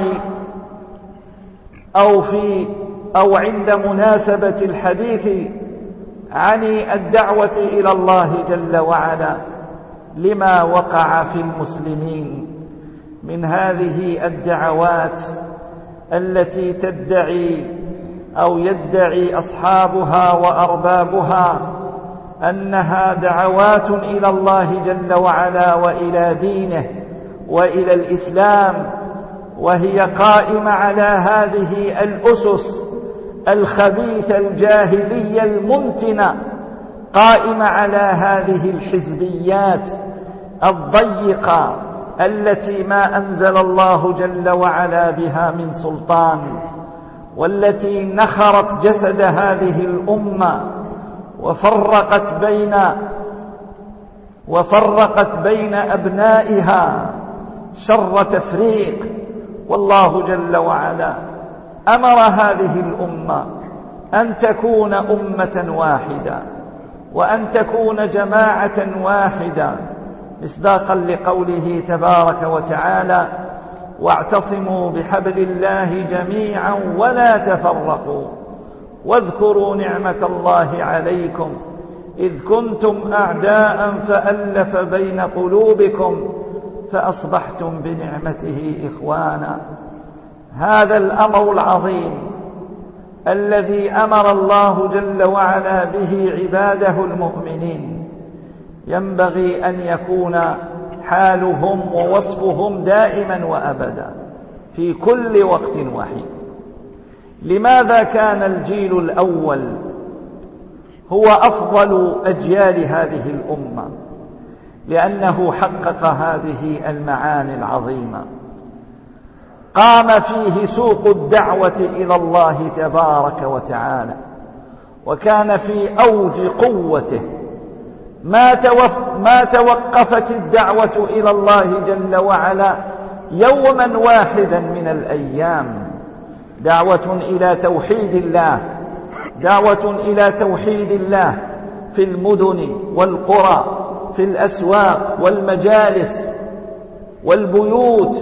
أو عند مناسبة الحديث عن الدعوة إلى الله جل وعلا، لما وقع في المسلمين من هذه الدعوات التي تدعي أو يدعي أصحابها وأربابها أنها دعوات إلى الله جل وعلا وإلى دينه وإلى الإسلام، وهي قائمة على هذه الأسس الخبيثة الجاهلية المنتنة، قائمة على هذه الحزبيات الضيقة التي ما أنزل الله جل وعلا بها من سلطان، والتي نخرت جسد هذه الأمة وفرقت بين أبنائها شر تفريق. والله جل وعلا أمر هذه الأمة أن تكون أمة واحدة وأن تكون جماعة واحدة، مصداقا لقوله تبارك وتعالى: واعتصموا بحبل الله جميعا ولا تفرقوا واذكروا نعمة الله عليكم إذ كنتم أعداء فألف بين قلوبكم فأصبحتم بنعمته إخوانا. هذا الأمر العظيم الذي أمر الله جل وعلا به عباده المؤمنين ينبغي أن يكون حالهم ووصفهم دائما وأبدا في كل وقت وحين. لماذا كان الجيل الأول هو أفضل أجيال هذه الأمة؟ لأنه حقق هذه المعاني العظيمة، قام فيه سوق الدعوة إلى الله تبارك وتعالى، وكان في أوج قوته، ما توقفت الدعوة إلى الله جل وعلا يوما واحدا من الأيام. دعوة إلى توحيد الله، دعوة إلى توحيد الله في المدن والقرى، في الأسواق والمجالس والبيوت.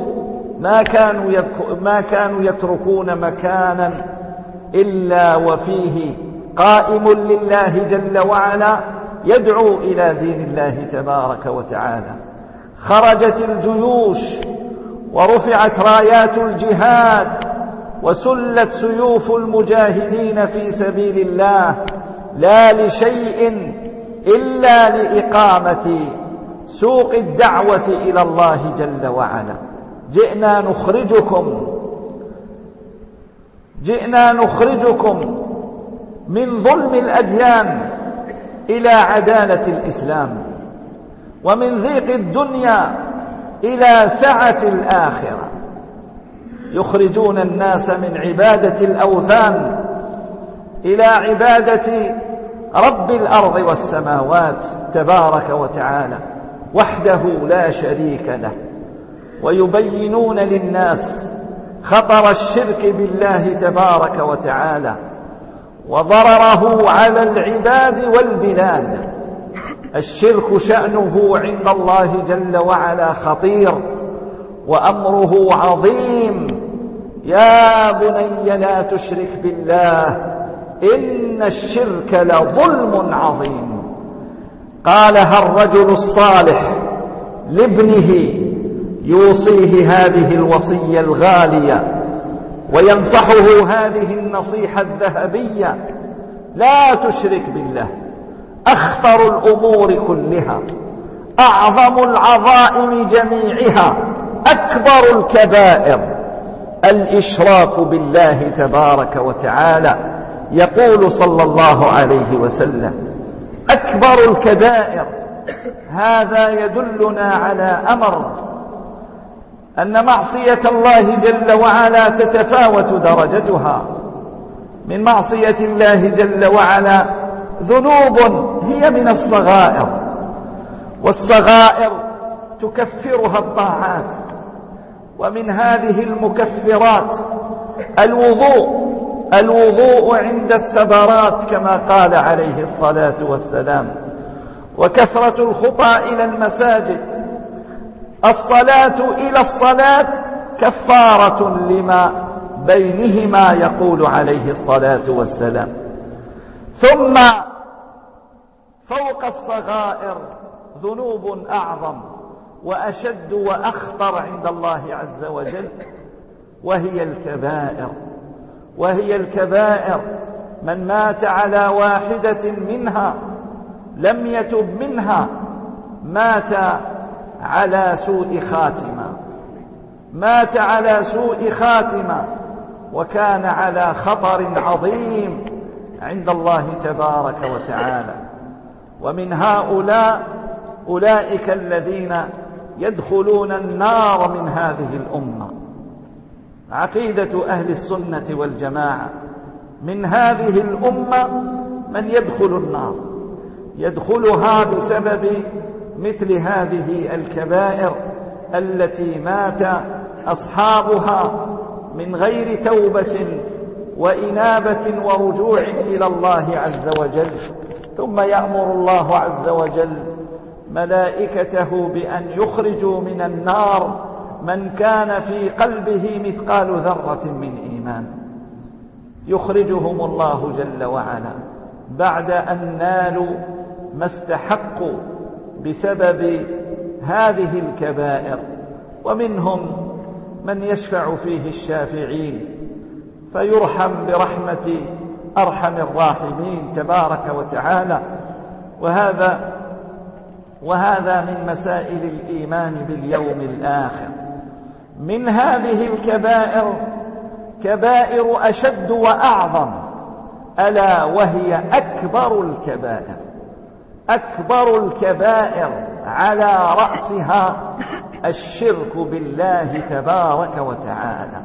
ما كانوا يتركون مكانا إلا وفيه قائم لله جل وعلا يدعو إلى دين الله تبارك وتعالى. خرجت الجيوش ورفعت رايات الجهاد وسلت سيوف المجاهدين في سبيل الله، لا لشيء إلا لإقامة سوق الدعوة إلى الله جل وعلا. جئنا نخرجكم من ظلم الأديان إلى عدالة الإسلام، ومن ضيق الدنيا إلى سعة الآخرة. يخرجون الناس من عبادة الأوثان إلى عبادة رب الأرض والسماوات تبارك وتعالى وحده لا شريك له، ويبينون للناس خطر الشرك بالله تبارك وتعالى وضرره على العباد والبلاد. الشرك شأنه عند الله جل وعلا خطير وأمره عظيم. يا بني لا تشرك بالله إن الشرك لظلم عظيم. قالها الرجل الصالح لابنه يوصيه هذه الوصية الغالية وينصحه هذه النصيحة الذهبية: لا تشرك بالله. أخطر الأمور كلها، أعظم العظائم جميعها، أكبر الكبائر الإشراك بالله تبارك وتعالى. يقول صلى الله عليه وسلم: أكبر الكبائر. هذا يدلنا على أمر أن معصية الله جل وعلا تتفاوت درجتها. من معصية الله جل وعلا ذنوب هي من الصغائر، والصغائر تكفرها الطاعات. ومن هذه المكفرات الوضوء عند السبرات كما قال عليه الصلاة والسلام، وكثرة الخطى إلى المساجد. الصلاة إلى الصلاة كفارة لما بينهما يقول عليه الصلاة والسلام. ثم فوق الصغائر ذنوب أعظم وأشد وأخطر عند الله عز وجل، وهي الكبائر. من مات على واحدة منها لم يتب منها مات على سوء خاتمة، وكان على خطر عظيم عند الله تبارك وتعالى. ومن هؤلاء أولئك الذين يدخلون النار من هذه الأمة. عقيدة أهل السنة والجماعة من هذه الأمة من يدخل النار، يدخلها بسبب مثل هذه الكبائر التي مات أصحابها من غير توبة وإنابة ورجوع إلى الله عز وجل. ثم يأمر الله عز وجل ملائكته بأن يخرجوا من النار من كان في قلبه مثقال ذرة من إيمان، يخرجهم الله جل وعلا بعد أن نالوا ما استحقوا بسبب هذه الكبائر. ومنهم من يشفع فيه الشافعين فيرحم برحمة أرحم الراحمين تبارك وتعالى. وهذا من مسائل الإيمان باليوم الآخر. من هذه الكبائر كبائر أشد وأعظم، ألا وهي أكبر الكبائر على رأسها الشرك بالله تبارك وتعالى.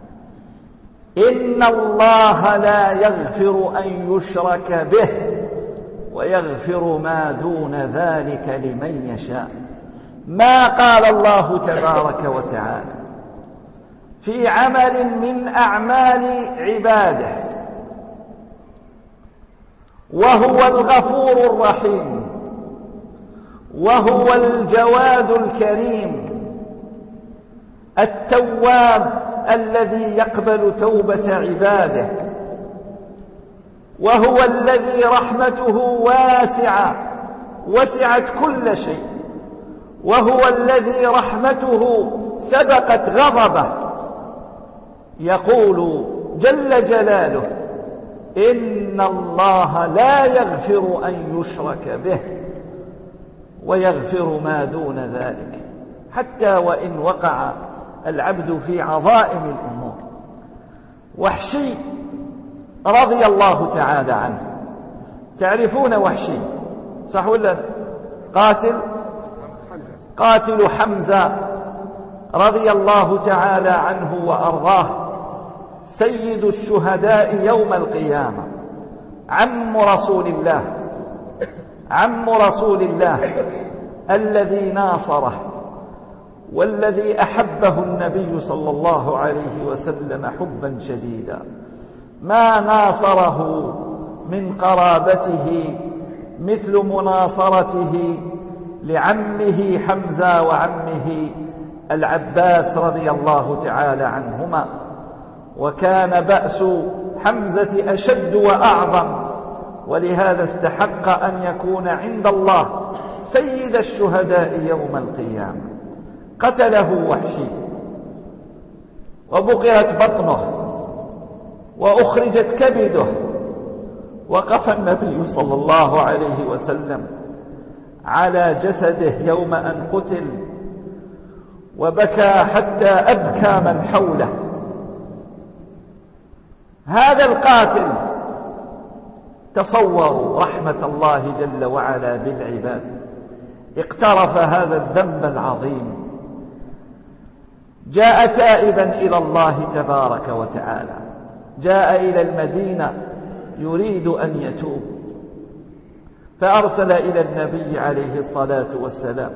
إن الله لا يغفر أن يشرك به ويغفر ما دون ذلك لمن يشاء. ما قال الله تبارك وتعالى في عمل من أعمال عباده وهو الغفور الرحيم وهو الجواد الكريم التواب الذي يقبل توبة عباده، وهو الذي رحمته وسعت كل شيء، وهو الذي رحمته سبقت غضبه. يقول جل جلاله: إن الله لا يغفر أن يشرك به ويغفر ما دون ذلك، حتى وإن وقع العبد في عظائم الأمور. وحشي رضي الله تعالى عنه، تعرفون وحشي صح ولا؟ قاتل حمزة رضي الله تعالى عنه وأرضاه، سيد الشهداء يوم القيامة، عم رسول الله الذي ناصره والذي أحبه النبي صلى الله عليه وسلم حبا شديدا. ما ناصره من قرابته مثل مناصرته لعمه حمزة وعمه العباس رضي الله تعالى عنهما. وكان بأس حمزة أشد وأعظم، ولهذا استحق أن يكون عند الله سيد الشهداء يوم القيامة. قتله وحشي وبقرت بطنه وأخرجت كبده، وقف النبي صلى الله عليه وسلم على جسده يوم أن قتل وبكى حتى أبكى من حوله. هذا القاتل، تصوروا رحمة الله جل وعلا بالعباد، اقترف هذا الذنب العظيم، جاء تائبا إلى الله تبارك وتعالى، جاء إلى المدينة يريد أن يتوب، فأرسل إلى النبي عليه الصلاة والسلام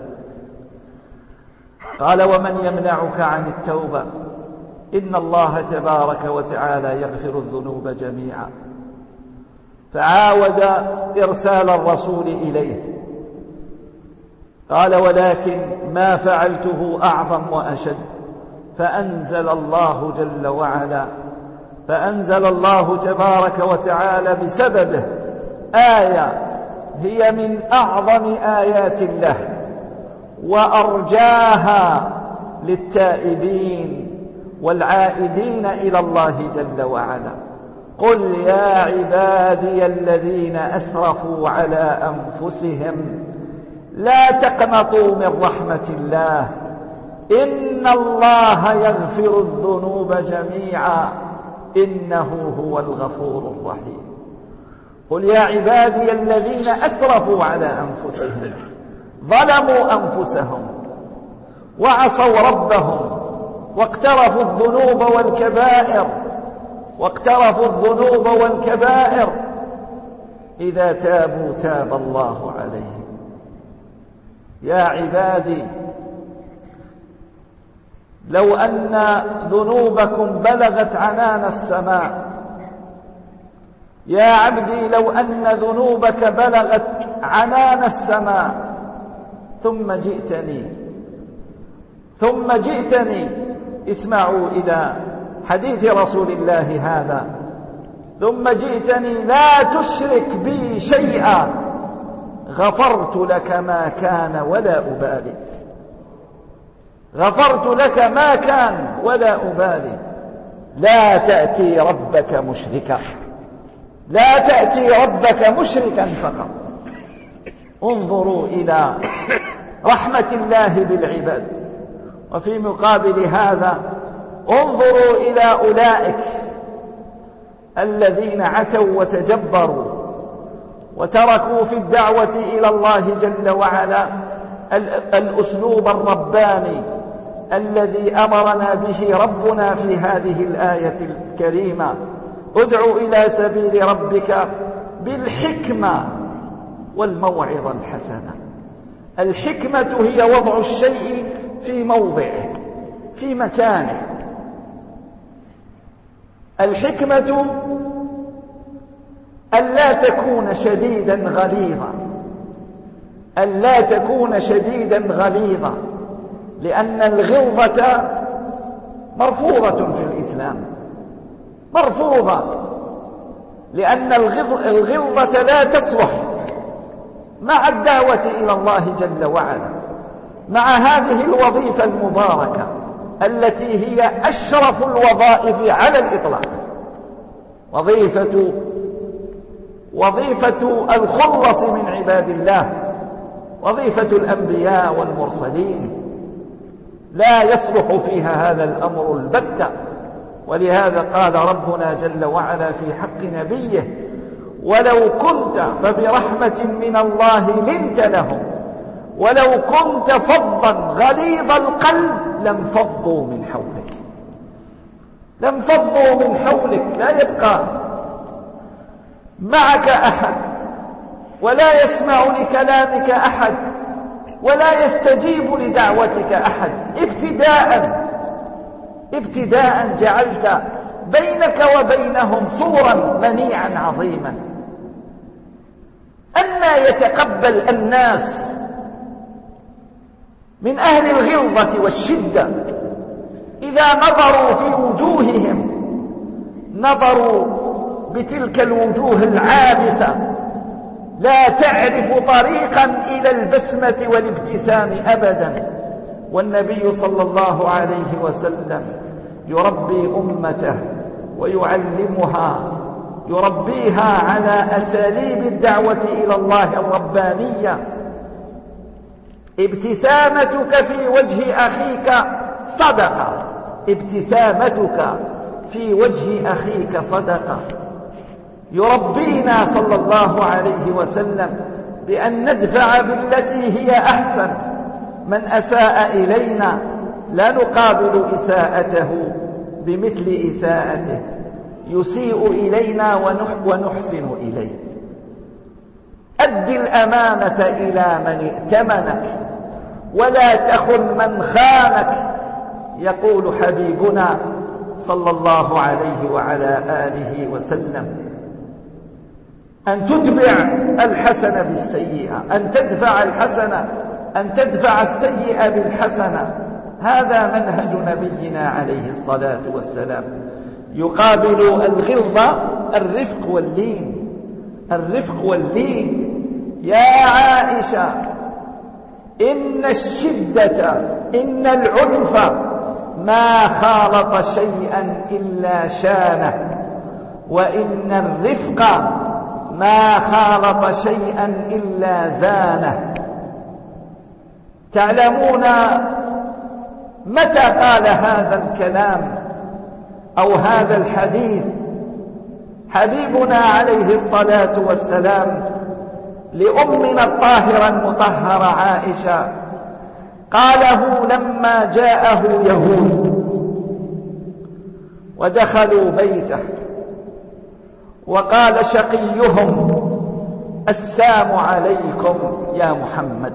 قال: ومن يمنعك عن التوبة؟ إن الله تبارك وتعالى يغفر الذنوب جميعا. فعاود إرسال الرسول إليه، قال: ولكن ما فعلته أعظم وأشد. فأنزل الله تبارك وتعالى بسببه آية هي من أعظم آيات الله وأرجاها للتائبين والعائدين إلى الله جل وعلا. قل يا عبادي الذين أسرفوا على أنفسهم لا تقنطوا من رحمة الله إن الله يغفر الذنوب جميعا إنه هو الغفور الرحيم. قل يا عبادي الذين أسرفوا على أنفسهم ظلموا أنفسهم وعصوا ربهم واقترفوا الذنوب والكبائر إذا تابوا تاب الله عليهم. يا عبادي لو أن ذنوبكم بلغت عنان السماء، يا عبدي لو أن ذنوبك بلغت عنان السماء ثم جئتني اسمعوا إلى حديث رسول الله هذا، ثم جئتني لا تشرك بي شيئا غفرت لك ما كان ولا أبالي. غفرت لك ما كان ولا أبالي. لا تأتي ربك مشركا فقط. انظروا إلى رحمة الله بالعباد. وفي مقابل هذا انظروا إلى أولئك الذين عتوا وتجبروا وتركوا في الدعوة إلى الله جل وعلا الأسلوب الرباني الذي أمرنا به ربنا في هذه الآية الكريمة: ادع إلى سبيل ربك بالحكمة والموعظة الحسنة. الحكمة هي وضع الشيء في موضعه في مكانه. الحكمة ألا تكون شديدا غليظا، لأن الغلظة مرفوضة في الإسلام، مرفوضة، لأن الغلظة لا تصلح مع الدعوة إلى الله جل وعلا، مع هذه الوظيفة المباركة التي هي أشرف الوظائف على الإطلاق، وظيفة الخلص من عباد الله، وظيفة الأنبياء والمرسلين، لا يصلح فيها هذا الأمر البتة. ولهذا قال ربنا جل وعلا في حق نبيه: ولو كنت فبرحمة من الله لنت لهم ولو كنت فظا غليظ القلب لانفضوا من حولك. لا يبقى معك أحد، ولا يسمع لكلامك أحد، ولا يستجيب لدعوتك أحد. ابتداء جعلت بينك وبينهم سورا منيعا عظيما. أنى يتقبل الناس من أهل الغلظة والشدة إذا نظروا في وجوههم نظروا بتلك الوجوه العابسة لا تعرف طريقا إلى البسمة والابتسام أبدا. والنبي صلى الله عليه وسلم يربي أمته يربيها على أساليب الدعوة إلى الله الربانية. ابتسامتك في وجه أخيك صدقة. يربينا صلى الله عليه وسلم بأن ندفع بالتي هي أحسن. من أساء إلينا لا نقابل إساءته بمثل إساءته، يسيء إلينا ونحسن إليه. أد الأمانة إلى من ائتمنك ولا تخن من خانك، يقول حبيبنا صلى الله عليه وعلى آله وسلم. أن تتبع الحسنة بالسيئة، أن تدفع السيئة بالحسنة. هذا منهج نبينا عليه الصلاة والسلام. يقابل الغلظة الرفق واللين. يا عائشة إن الشدة إن العنف ما خالط شيئا إلا شانه، وإن الرفق ما خالط شيئا إلا زانه. تعلمون متى قال هذا الكلام أو هذا الحديث حبيبنا عليه الصلاة والسلام لأمنا الطاهرة المطهرة عائشة؟ قاله لما جاءه يهود ودخلوا بيته، وقال شقيهم: السام عليكم يا محمد،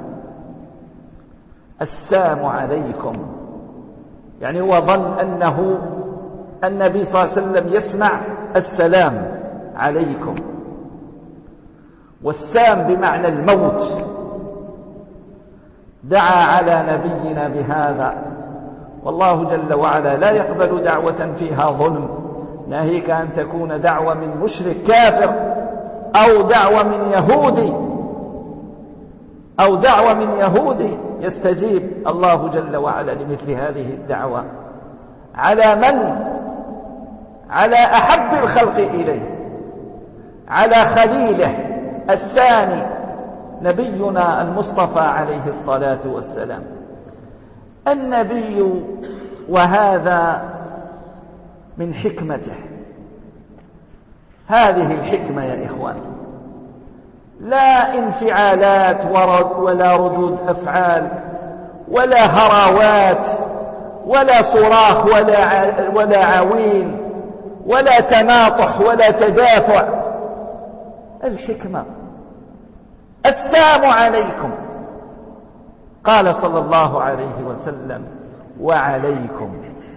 السام عليكم. يعني هو ظن أنه النبي صلى الله عليه وسلم يسمع السلام عليكم، والسام بمعنى الموت. دعا على نبينا بهذا، والله جل وعلا لا يقبل دعوة فيها ظلم، ناهيك أن تكون دعوة من مشرك كافر أو دعوة من يهودي يستجيب الله جل وعلا لمثل هذه الدعوة. على من؟ على أحب الخلق إليه، على خليله الثاني نبينا المصطفى عليه الصلاة والسلام. النبي، وهذا من حكمته، هذه الحكمة يا إخوان، لا انفعالات ولا ردود أفعال ولا هراوات ولا صراخ ولا عويل ولا تناطح ولا تدافع. الحكمة السلام عليكم. قال صلى الله عليه وسلم: وعليكم.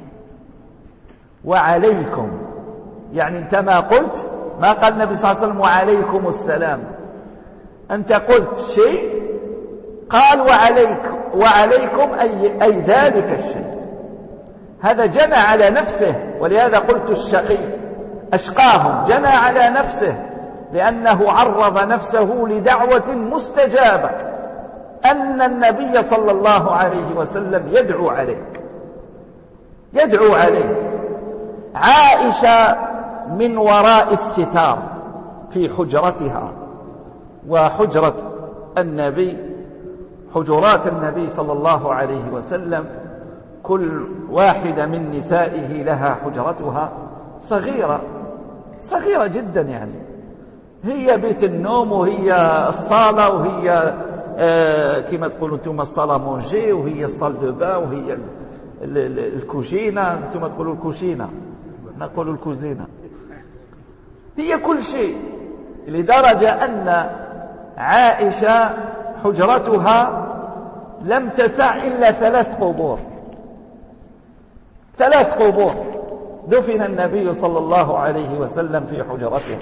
وعليكم يعني انت ما قلت، ما قال النبي صلى الله عليه وسلم وعليكم السلام، انت قلت شيء قال وعليكم أي ذلك الشيء. هذا جنى على نفسه، ولهذا قلت الشقي أشقاهم، جنى على نفسه لأنه عرض نفسه لدعوة مستجابة، أن النبي صلى الله عليه وسلم يدعو عليه. عائشة من وراء الستار في حجرتها، وحجرة النبي، حجرات النبي صلى الله عليه وسلم كل واحدة من نسائه لها حجرتها صغيرة جدا، يعني هي بيت النوم وهي الصالة وهي كما تقولوا انتم الصالة مونجي، وهي الصال دو با، وهي الكوجينة، انتم تقولوا الكوشينة، نقول الكوزينة، هي كل شيء. لدرجة أن عائشة حجرتها لم تسع إلا 3 قبور، 3 قبور دفن النبي صلى الله عليه وسلم في حجرته،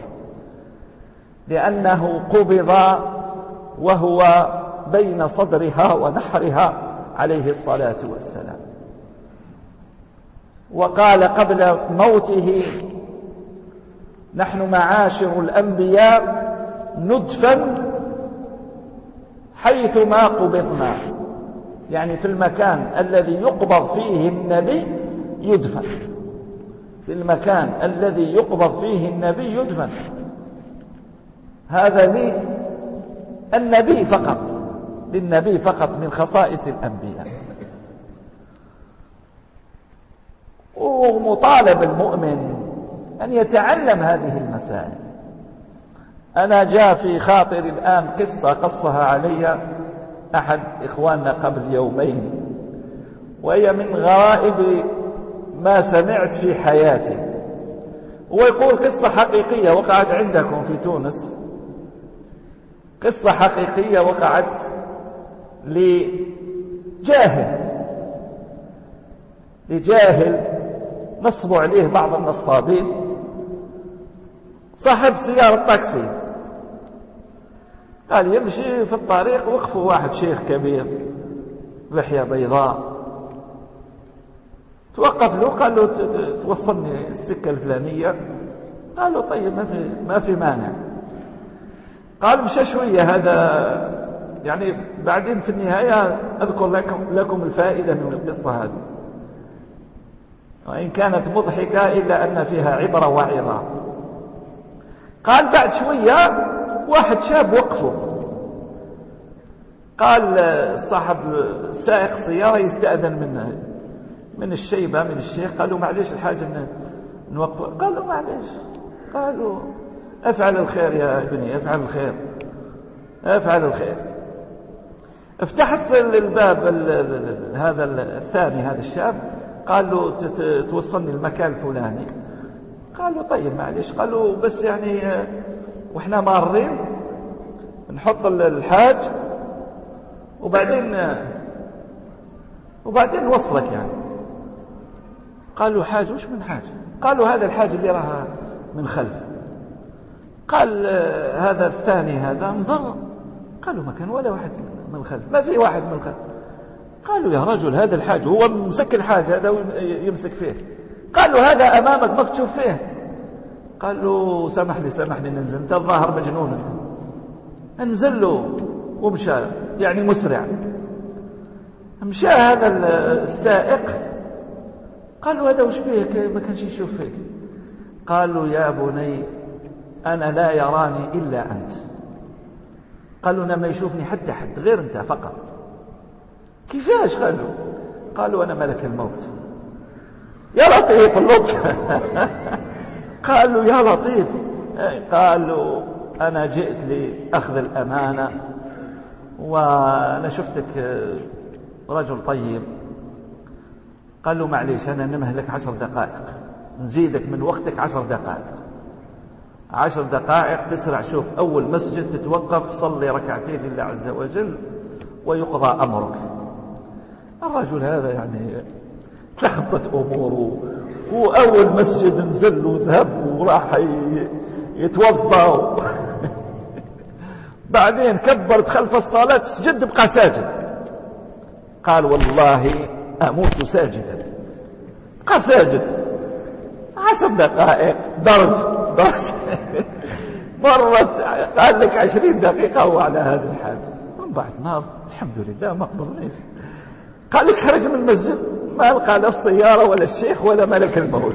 لأنه قبض وهو بين صدرها ونحرها عليه الصلاة والسلام. وقال قبل موته: نحن معاشر الأنبياء ندفن حيثما قبضنا، يعني في المكان الذي يقبض فيه النبي يدفن، في المكان الذي يقبض فيه النبي يدفن. هذا للنبي فقط من خصائص الأنبياء. ومطالب المؤمن أن يتعلم هذه المسائل. أنا جاء في خاطري الآن قصة قصها علي أحد إخواننا قبل يومين، وهي من غرائب ما سمعت في حياتي. ويقول قصة حقيقية وقعت عندكم في تونس، قصة حقيقية وقعت لجاهل نصبوا عليه بعض النصابين، صاحب سيارة طاكسي، قال يمشي في الطريق، وقفوا واحد شيخ كبير لحية بيضاء، توقف له، قال له توصلني السكة الفلانية، قال له طيب ما في مانع. قال مشى شوية هذا، يعني بعدين في النهاية أذكر لكم الفائدة من القصة هذه، وإن كانت مضحكة إلا أن فيها عبرة وعظة. قال بعد شوية واحد شاب وقفه، قال صاحب سائق السيارة يستأذن من الشيبة من الشيخ، قالوا معليش الحاجة نوقف. قالوا معليش، قالوا افعل الخير يا ابني، افعل الخير افعل الخير. افتح الباب هذا الثاني، هذا الشاب قال له توصلني المكان الفلاني. قالوا طيب معليش. قالوا بس يعني واحنا مارين نحط الحاج وبعدين نوصلك يعني. قالوا حاج؟ وش من حاج؟ قالوا هذا الحاج اللي راه من خلف. قال هذا الثاني هذا انظر. قالوا ما كان ولا واحد من الخلف، ما في واحد من الخلف. قالوا يا رجل هذا الحاج هو مسك الحاج هذا يمسك فيه. قالوا هذا امامك ما تشوف فيه. قالوا سامحني ننزل، انت الظاهر مجنون انت. انزل له ومشى يعني مسرع. مشى هذا السائق. قالوا هذا وش فيك ما كانش يشوف فيك؟ قالوا يا بني أنا لا يراني إلا أنت. قالوا أنا ما يشوفني حتى حد غير أنت فقط. كيفاش؟ قالوا أنا ملك الموت. يا لطيف اللطف. قالوا يا لطيف. قالوا أنا جئت لأخذ الأمانة، وأنا شفتك رجل طيب. قالوا معليش أنا نمهلك 10 دقائق، نزيدك من وقتك 10 دقائق. 10 دقائق تسرع. شوف أول مسجد تتوقف صلي ركعتين لله عز وجل ويقضى أمرك. الرجل هذا يعني تلخبطت أموره، وأول مسجد نزل وذهب وراح يتوضا. بعدين كبرت خلف الصلاة سجد بقى ساجد. قال والله أموت ساجدا. بقى ساجد 10 دقائق درج مرت. قال لك 20 دقيقة هو على هذا الحال. من بعد ناظر الحمد لله ما قبضنيش. قال لك خرج من المسجد ما لقى لا السيارة ولا الشيخ ولا ملك الموت.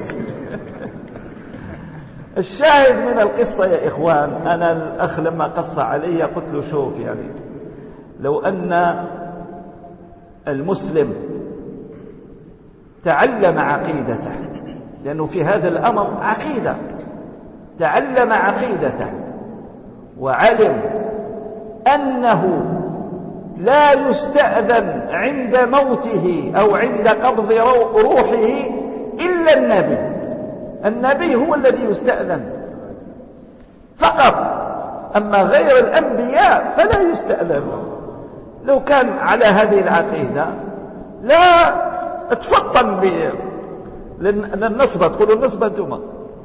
الشاهد من القصة يا إخوان، أنا الأخ لما قص علي قلت له شوف يعني لو أن المسلم تعلم عقيدته، لأنه في هذا الأمر عقيدة، تعلم عقيدته وعلم أنه لا يستأذن عند موته أو عند قبض روحه إلا النبي هو الذي يستأذن فقط، أما غير الأنبياء فلا يستأذن. لو كان على هذه العقيدة لا تفطن للنصبة، تقولوا النصبة انتم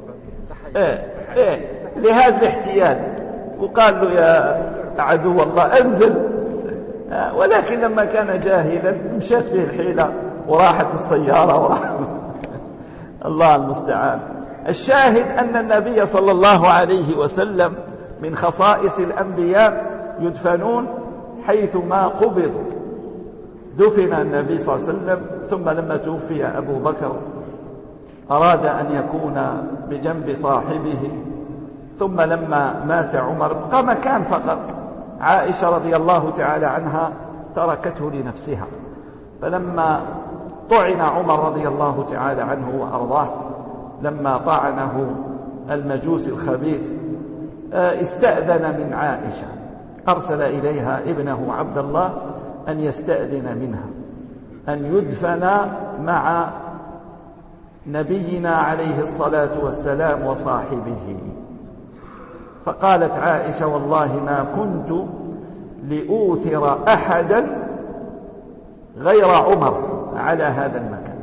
لهذا الاحتيال، وقال له يا عدو الله انزل. ولكن لما كان جاهلا مشات فيه الحيلة وراحت السيارة الله المستعان. الشاهد أن النبي صلى الله عليه وسلم من خصائص الأنبياء يدفنون حيث ما قبضوا. دفن النبي صلى الله عليه وسلم، ثم لما توفي أبو بكر أراد أن يكون بجنب صاحبه، ثم لما مات عمر بقى مكان فقط. عائشة رضي الله تعالى عنها تركته لنفسها، فلما طعن عمر رضي الله تعالى عنه وأرضاه لما طعنه المجوس الخبيث استأذن من عائشة، أرسل إليها ابنه عبد الله أن يستأذن منها أن يدفن مع نبينا عليه الصلاة والسلام وصاحبه. فقالت عائشة والله ما كنت لأوثر أحدا غير عمر على هذا المكان،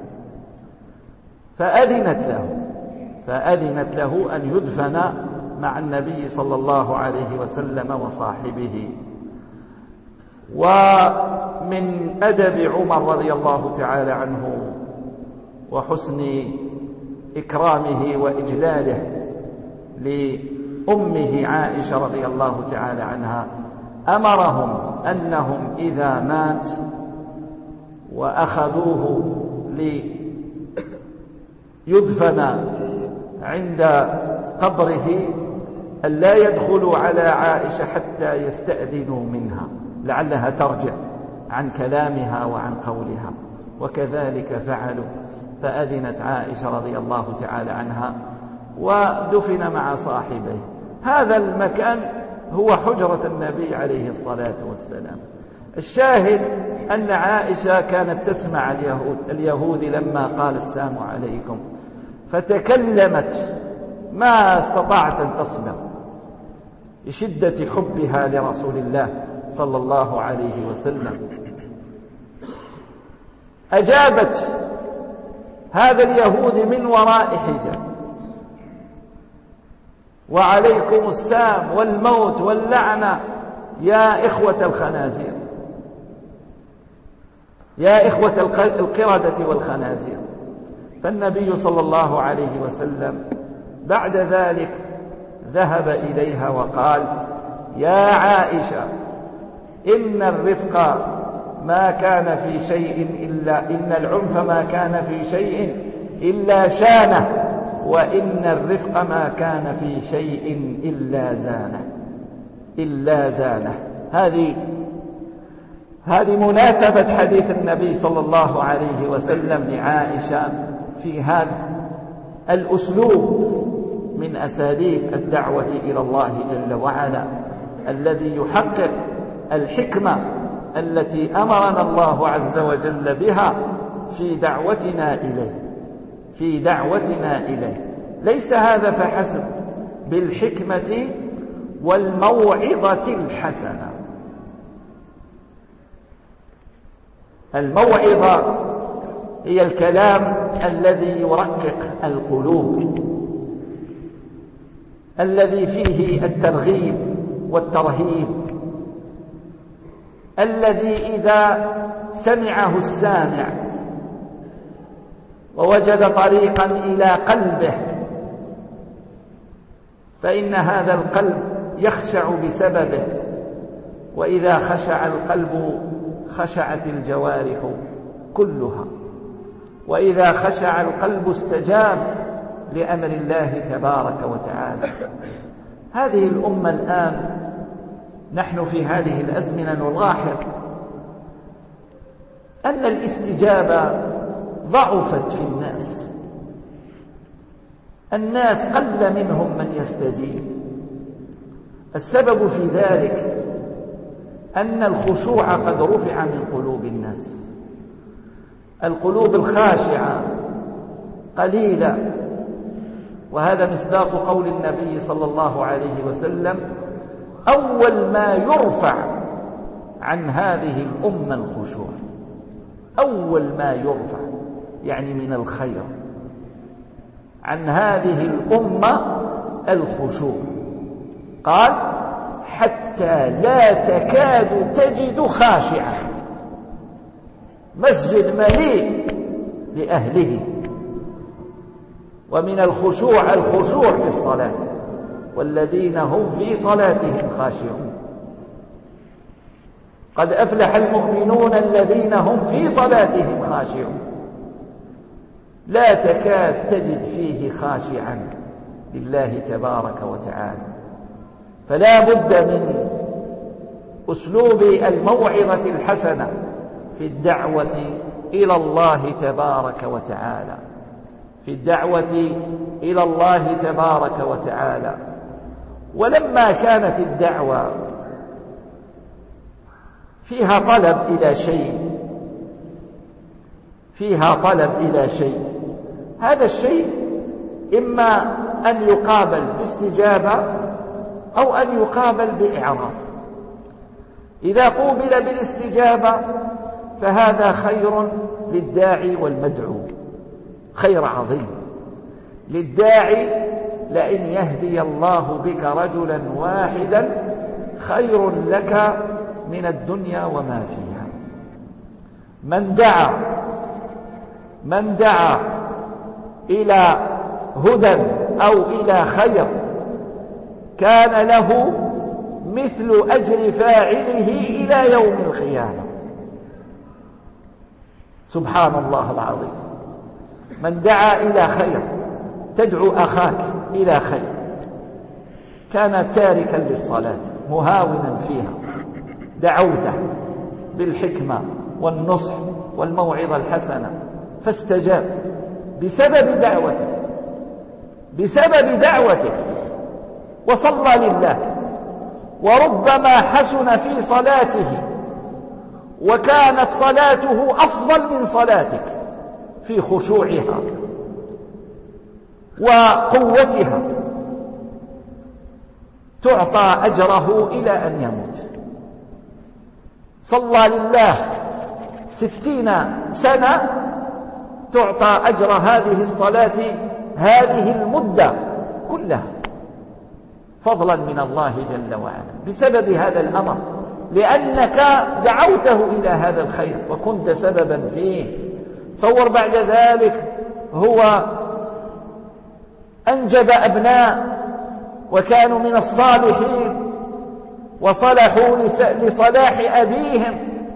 فأذنت له أن يدفن مع النبي صلى الله عليه وسلم وصاحبه. ومن أدب عمر رضي الله تعالى عنه وحسن إكرامه وإجلاله أمه عائشة رضي الله تعالى عنها أمرهم أنهم إذا مات وأخذوه ليدفن عند قبره أن لا يدخلوا على عائشة حتى يستأذنوا منها لعلها ترجع عن كلامها وعن قولها، وكذلك فعلوا، فأذنت عائشة رضي الله تعالى عنها ودفن مع صاحبه. هذا المكان هو حجرة النبي عليه الصلاة والسلام. الشاهد أن عائشة كانت تسمع اليهود لما قال السلام عليكم، فتكلمت ما استطاعت أن تصبر لشدة حبها لرسول الله صلى الله عليه وسلم. أجابت هذا اليهود من وراء حجاب: وعليكم السام والموت واللعنة يا إخوة الخنازير، يا إخوة القردة والخنازير. فالنبي صلى الله عليه وسلم بعد ذلك ذهب إليها وقال: يا عائشة، إن الرفق ما كان في شيء إلا إن العنف ما كان في شيء إلا شانه، وإن الرفق ما كان في شيء إلا زانه. هذه مناسبة حديث النبي صلى الله عليه وسلم لعائشة في هذا الأسلوب من أساليب الدعوة إلى الله جل وعلا، الذي يحقق الحكمة التي أمرنا الله عز وجل بها في دعوتنا إليه. ليس هذا فحسب، بالحكمة والموعظة الحسنة. الموعظة هي الكلام الذي يرقق القلوب، الذي فيه الترغيب والترهيب، الذي إذا سمعه السامع ووجد طريقا إلى قلبه فإن هذا القلب يخشع بسببه، وإذا خشع القلب خشعت الجوارح كلها، وإذا خشع القلب استجاب لأمر الله تبارك وتعالى. هذه الأمة الآن نحن في هذه الأزمنة نلاحظ أن الاستجابة ضعفت في الناس قل منهم من يستجيب. السبب في ذلك أن الخشوع قد رفع من قلوب الناس. القلوب الخاشعة قليلة، وهذا مصداق قول النبي صلى الله عليه وسلم: أول ما يرفع عن هذه الأمة الخشوع. أول ما يرفع يعني من الخير عن هذه الأمة الخشوع. قال: حتى لا تكاد تجد خاشعا. مسجد مليء لأهله. ومن الخشوع في الصلاة، والذين هم في صلاتهم خاشعون. قد أفلح المؤمنون الذين هم في صلاتهم خاشعون. لا تكاد تجد فيه خاشعا لله تبارك وتعالى. فلا بد من أسلوب الموعظة الحسنة في الدعوة إلى الله تبارك وتعالى، في الدعوة إلى الله تبارك وتعالى. ولما كانت الدعوة فيها طلب إلى شيء، هذا الشيء إما أن يقابل باستجابة أو أن يقابل بإعراض. إذا قوبل بالاستجابة فهذا خير للداعي والمدعو، خير عظيم للداعي. لئن يهدي الله بك رجلا واحدا خير لك من الدنيا وما فيها. من دعا إلى هدى أو إلى خير كان له مثل أجر فاعله إلى يوم القيامة. سبحان الله العظيم. من دعا إلى خير، تدعو أخاك إلى خير، كان تاركا للصلاة مهاونا فيها، دعوته بالحكمة والنصح والموعظة الحسنة فاستجاب بسبب دعوتك وصلى لله. وربما حسن في صلاته وكانت صلاته أفضل من صلاتك في خشوعها وقوتها، تعطى أجره إلى أن يموت. صلى لله 60 سنة، تعطى أجر هذه الصلاة هذه المدة كلها فضلا من الله جل وعلا بسبب هذا الأمر، لأنك دعوته إلى هذا الخير وكنت سببا فيه. تصور بعد ذلك هو أنجب أبناء وكانوا من الصالحين وصلحوا لصلاح أبيهم،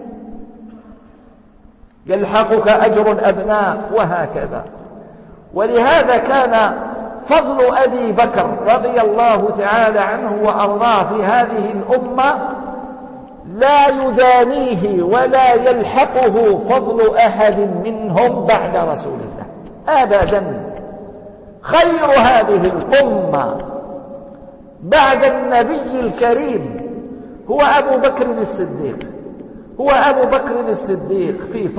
يلحقك أجر الأبناء وهكذا. ولهذا كان فضل أبي بكر رضي الله تعالى عنه وأرضاه في هذه الأمة لا يدانيه ولا يلحقه فضل أحد منهم بعد رسول الله أبدا. خير هذه الأمة بعد النبي الكريم هو أبو بكر الصديق، هو أبو بكر الصديق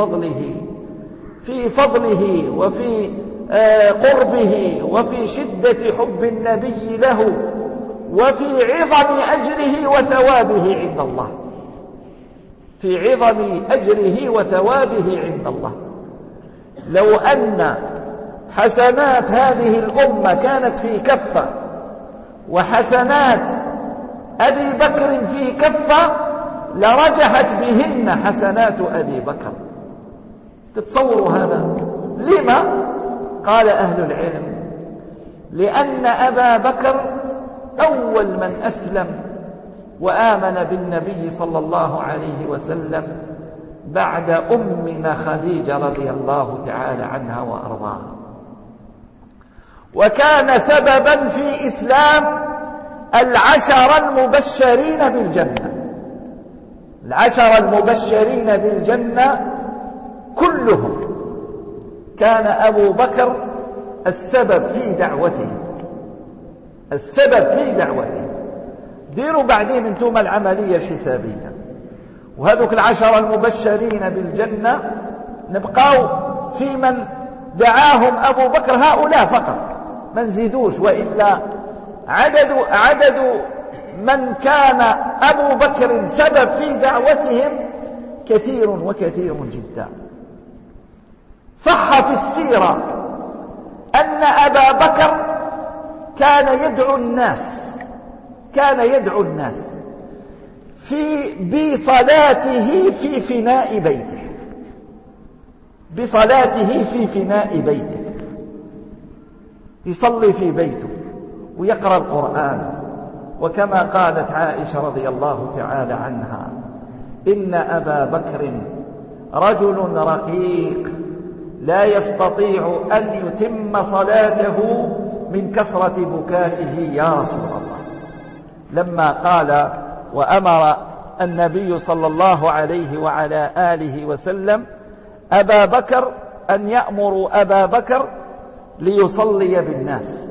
في فضله وفي قربه وفي شدة حب النبي له وفي عظم أجره وثوابه عند الله، في عظم أجره وثوابه عند الله. لو أن حسنات هذه الأمة كانت في كفة وحسنات أبي بكر في كفة لرجحت بهن حسنات أبي بكر. تتصوروا هذا؟ لما؟ قال أهل العلم لأن أبا بكر أول من أسلم وآمن بالنبي صلى الله عليه وسلم بعد أمنا خديجة رضي الله تعالى عنها وأرضاها، وكان سببا في إسلام 10 المبشرين بالجنة. 10 المبشرين بالجنة كلهم كان أبو بكر السبب في دعوته. ديروا بعدين انتم العملية الحسابية، وهذوك 10 المبشرين بالجنة نبقاو في من دعاهم أبو بكر هؤلاء فقط، ما نزيدوش، وإلا عدد من كان أبو بكر سبب في دعوتهم كثير وكثير جدا. صح في السيرة أن أبا بكر كان يدعو الناس بصلاته في فناء بيته، يصلي في بيته ويقرأ القرآن. وكما قالت عائشة رضي الله تعالى عنها: إن أبا بكر رجل رقيق لا يستطيع أن يتم صلاته من كثرة بكائه يا رسول الله. لما قال وأمر النبي صلى الله عليه وعلى آله وسلم أبا بكر أن يأمروا أبا بكر ليصلي بالناس،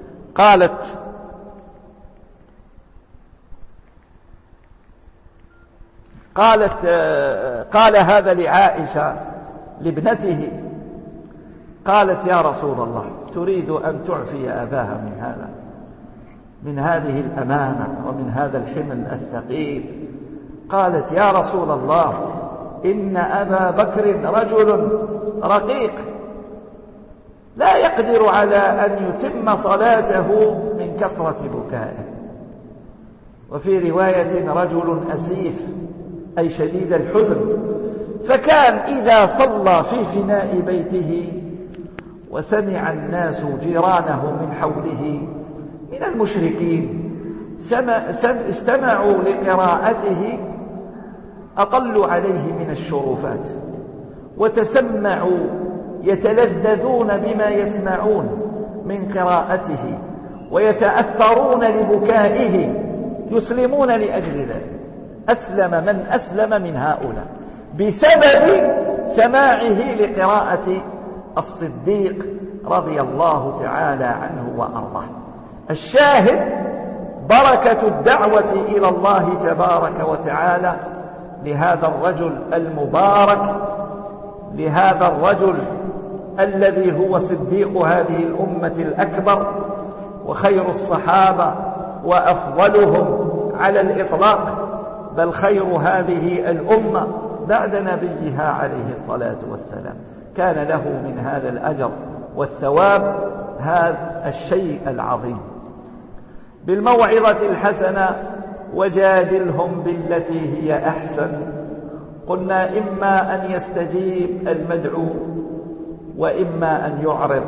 قال هذا لعائشة لابنته، قالت: يا رسول الله، تريد أن تعفي أباها من هذه الأمانة ومن هذا الحمل الثقيل. قالت: يا رسول الله، إن أبا بكر رجل رقيق لا يقدر على أن يتم صلاته من كثرة بكائه. وفي رواية رجل أسيف، أي شديد الحزن. فكان إذا صلى في فناء بيته وسمع الناس جيرانه من حوله من المشركين استمعوا لقراءته أطلوا عليه من الشرفات، وتسمعوا يتلذذون بما يسمعون من قراءته، ويتأثرون لبكائه، يسلمون لأجل ذلك. أسلم من أسلم من هؤلاء بسبب سماعه لقراءة الصديق رضي الله تعالى عنه وأرضاه. الشاهد بركة الدعوة إلى الله تبارك وتعالى لهذا الرجل المبارك، لهذا الرجل الذي هو صديق هذه الأمة الأكبر وخير الصحابة وأفضلهم على الإطلاق، بل خير هذه الأمة بعد نبيها عليه الصلاة والسلام. كان له من هذا الأجر والثواب هذا الشيء العظيم. بالموعظة الحسنة وجادلهم بالتي هي أحسن. قلنا إما أن يستجيب المدعو وإما أن يعرض،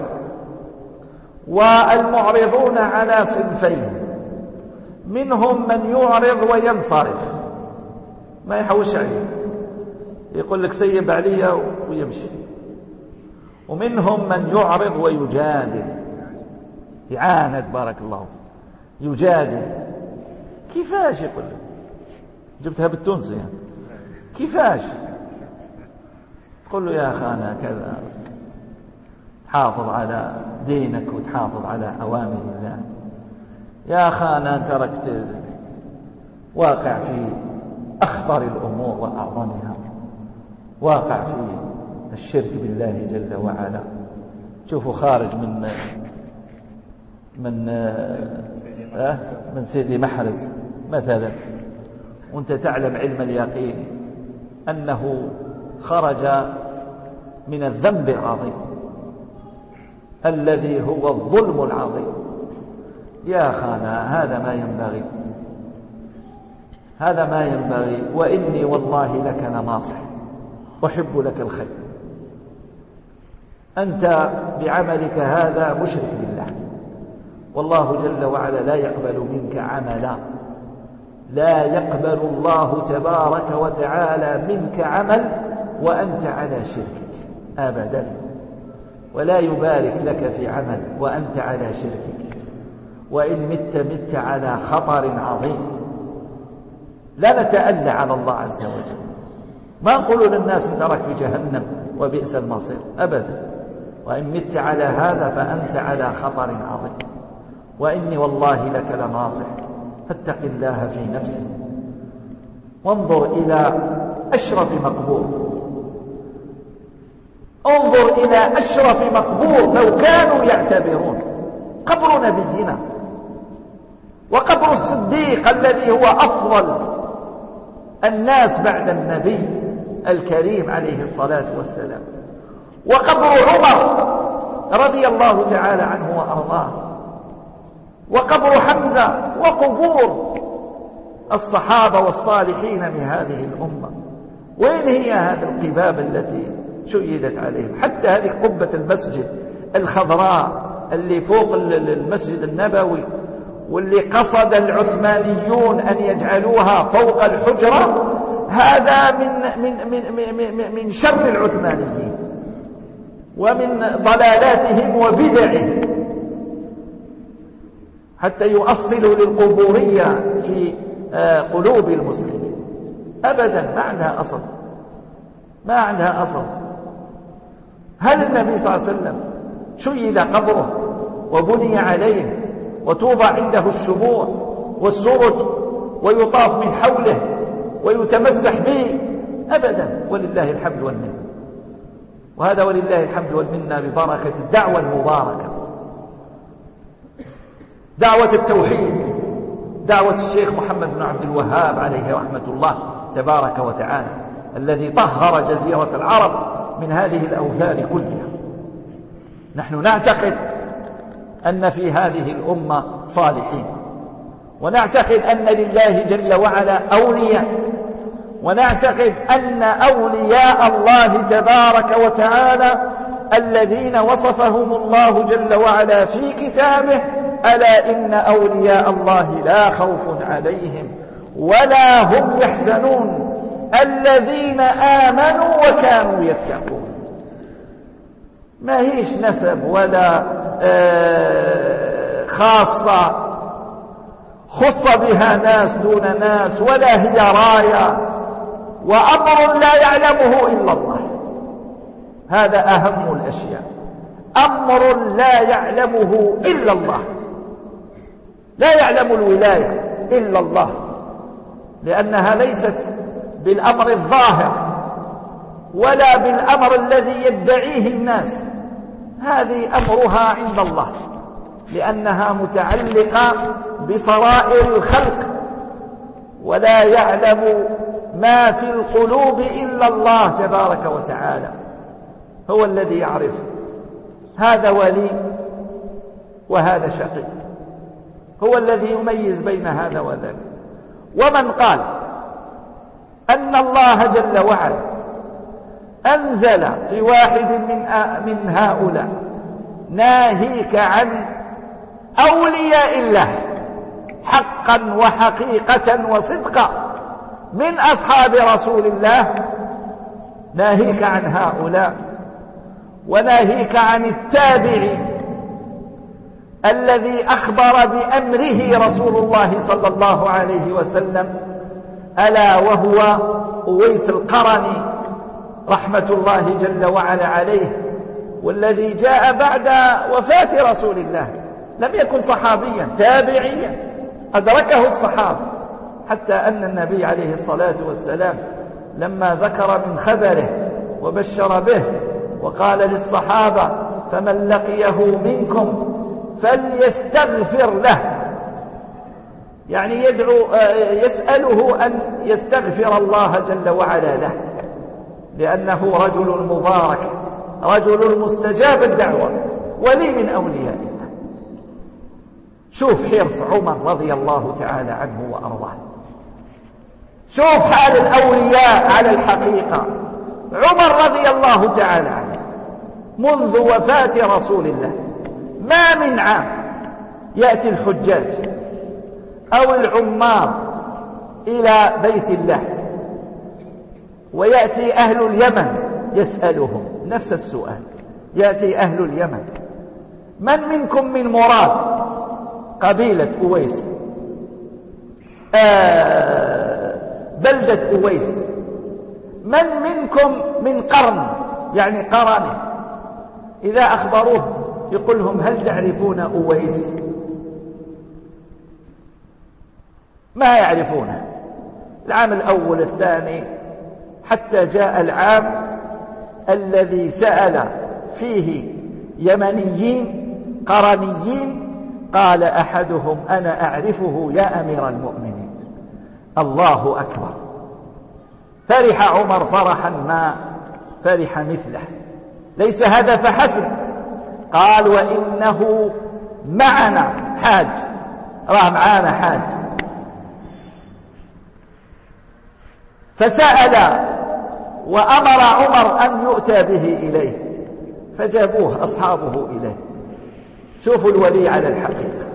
والمعرضون على صنفين: منهم من يعرض وينصرف ما يحوش عليه، يقول لك سيب علي ويمشي، ومنهم من يعرض ويجادل، يعاند بارك الله يجادل. كيفاش يقول لك؟ جبتها بالتونسي يعني. كيفاش تقول له يا أخانا كذا، تحافظ على دينك وتحافظ على أوامر الله. يا أخانا تركت واقع في أخطر الأمور وأعظمها، واقع في الشرك بالله جل وعلا. شوفوا خارج من سيدي محرز مثلا، وانت تعلم علم اليقين أنه خرج من الذنب العظيم الذي هو الظلم العظيم. يا أخانا هذا ما ينبغي، هذا ما ينبغي، وإني والله لك لناصح أحب لك الخير. أنت بعملك هذا مشرك بالله، والله جل وعلا لا يقبل منك عملا، لا يقبل الله تبارك وتعالى منك عمل وأنت على شركك أبدا، ولا يبارك لك في عمل وأنت على شركك. وإن مت على خطر عظيم. لا نتألى على الله عز وجل، ما نقول للناس انترك في جهنم وبئس المصير أبدا. وإن مت على هذا فأنت على خطر عظيم. وإني والله لك لناصح فاتق الله في نفسك، وانظر إلى أشرف مقبور، انظر إلى أشرف مقبور لو كانوا يعتبرون. قبر نبينا وقبر الصديق الذي هو أفضل الناس بعد النبي الكريم عليه الصلاة والسلام، وقبر عمر رضي الله تعالى عنه وأرضاه، وقبر حمزة، وقبور الصحابة والصالحين من هذه الأمة. وين هي هذه القباب التي شيدت عليهم؟ حتى هذه قبة المسجد الخضراء اللي فوق المسجد النبوي، واللي قصد العثمانيون أن يجعلوها فوق الحجرة، هذا من شر العثمانيين ومن ضلالاتهم وبدعهم، حتى يؤصلوا للقبورية في قلوب المسلمين. أبدا ما عندها أصل، ما عندها أصل. هل النبي صلى الله عليه وسلم شيد قبره وبني عليه وتوضع عنده الشموع والسرج ويطاف من حوله ويتمسح به؟ أبدا، ولله الحمد والمنة. وهذا ولله الحمد والمنة ببركة الدعوة المباركة، دعوة التوحيد، دعوة الشيخ محمد بن عبد الوهاب عليه رحمة الله تبارك وتعالى، الذي طهر جزيرة العرب من هذه الأوثان كلها. نحن نعتقد أن في هذه الأمة صالحين، ونعتقد أن لله جل وعلا أولياء، ونعتقد أن أولياء الله تبارك وتعالى الذين وصفهم الله جل وعلا في كتابه ألا إن أولياء الله لا خوف عليهم ولا هم يحزنون الذين آمنوا وكانوا يتقون. ما هيش نسب ولا خاصة خص بها ناس دون ناس، ولا هي راية، وأمر لا يعلمه إلا الله. هذا أهم الأشياء، أمر لا يعلمه إلا الله. لا يعلم الولاية إلا الله، لأنها ليست بالأمر الظاهر ولا بالأمر الذي يدعيه الناس، هذه أمرها عند الله، لأنها متعلقة بصرائر الخلق، ولا يعلم ما في القلوب إلا الله تبارك وتعالى، هو الذي يعرف هذا ولي وهذا شقي، هو الذي يميز بين هذا وذاك. ومن قال أن الله جل وعلا أنزل في واحد من هؤلاء ناهيك عن أولياء الله حقا وحقيقة وصدقا من أصحاب رسول الله، ناهيك عن هؤلاء وناهيك عن التابعين الذي أخبر بأمره رسول الله صلى الله عليه وسلم، ألا وهو أويس القرني رحمة الله جل وعلا عليه، والذي جاء بعد وفاة رسول الله، لم يكن صحابيا، تابعيا أدركه الصحابة، حتى أن النبي عليه الصلاة والسلام لما ذكر من خبره وبشر به وقال للصحابة: فمن لقيه منكم فليستغفر له، يعني يسأله أن يستغفر الله جل وعلا له، لأنه رجل مبارك، رجل مستجاب الدعوة، ولي من أولياء الله. شوف حرص عمر رضي الله تعالى عنه وأرضاه، شوف حال الأولياء على الحقيقة. عمر رضي الله تعالى عنه منذ وفاة رسول الله ما من عام يأتي الحجاج أو العمار إلى بيت الله، ويأتي أهل اليمن يسألهم نفس السؤال، يأتي أهل اليمن: من منكم من مراد قبيلة أويس، بلدة أويس، من منكم من قرن، يعني قرني؟ إذا أخبروه يقول لهم: هل تعرفون أويس؟ ما يعرفونه. العام الأول الثاني، حتى جاء العام الذي سأل فيه يمنيين قرنيين، قال أحدهم: أنا أعرفه يا أمير المؤمنين. الله أكبر. فرح عمر فرحا ما فرح مثله. ليس هذا فحسب، قال: وإنه معنا حاج، راه معنا حاج. فسأل وأمر عمر أن يؤتى به إليه، فجابوه أصحابه إليه. شوفوا الولي على الحقيقة.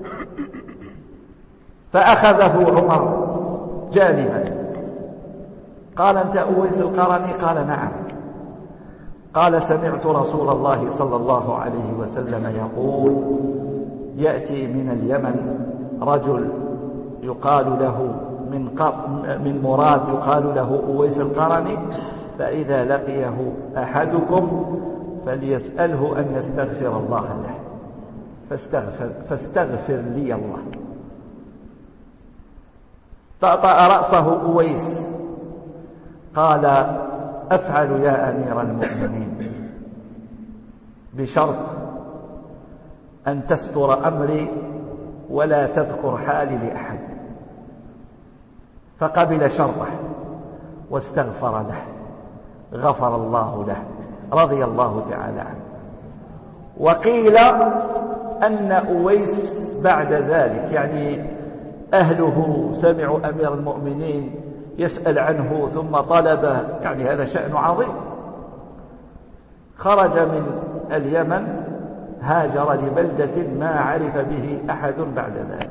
فأخذه عمر جانبا، قال: أنت أويس القرني؟ قال: نعم. قال: سمعت رسول الله صلى الله عليه وسلم يقول: يأتي من اليمن رجل يقال له من مراد يقال له أويس القرني، فإذا لقيه أحدكم فليسأله أن يستغفر الله له، فاستغفر لي الله. طأطأ رأسه أويس، قال: أفعل يا أمير المؤمنين، بشرط أن تستر أمري ولا تذكر حالي لأحد. فقبل شرطه واستغفر له، غفر الله له رضي الله تعالى عنه. وقيل أن أويس بعد ذلك، يعني أهله سمعوا أمير المؤمنين يسأل عنه ثم طلبه، يعني هذا شأن عظيم. خرج من اليمن هاجر لبلدة ما عرف به أحد بعد ذلك.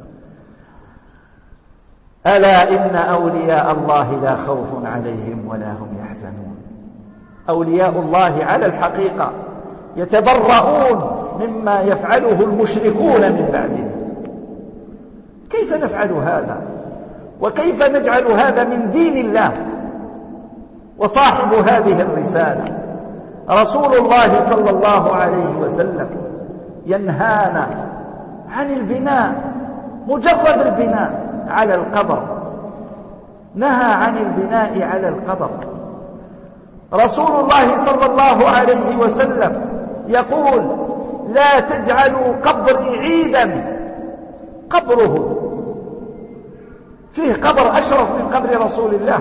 ألا إن أولياء الله لا خوف عليهم ولا هم يحزنون. أولياء الله على الحقيقة يتبرؤون مما يفعله المشركون من بعدهم. كيف نفعل هذا؟ وكيف نجعل هذا من دين الله؟ وصاحب هذه الرسالة رسول الله صلى الله عليه وسلم ينهانا عن البناء، مجرد البناء على القبر، نهى عن البناء على القبر. رسول الله صلى الله عليه وسلم يقول: لا تجعلوا قبري عيدا. قبره فيه قبر أشرف من قبر رسول الله،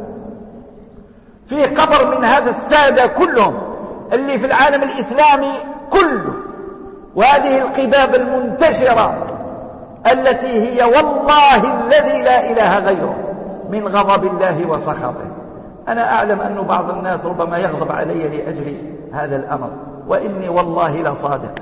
فيه قبر من هذا السادة كلهم اللي في العالم الإسلامي كله، وهذه القباب المنتشرة التي هي والله الذي لا إله غيره من غضب الله وسخطه. أنا أعلم أن بعض الناس ربما يغضب علي لأجل هذا الأمر، وإني والله لصادق،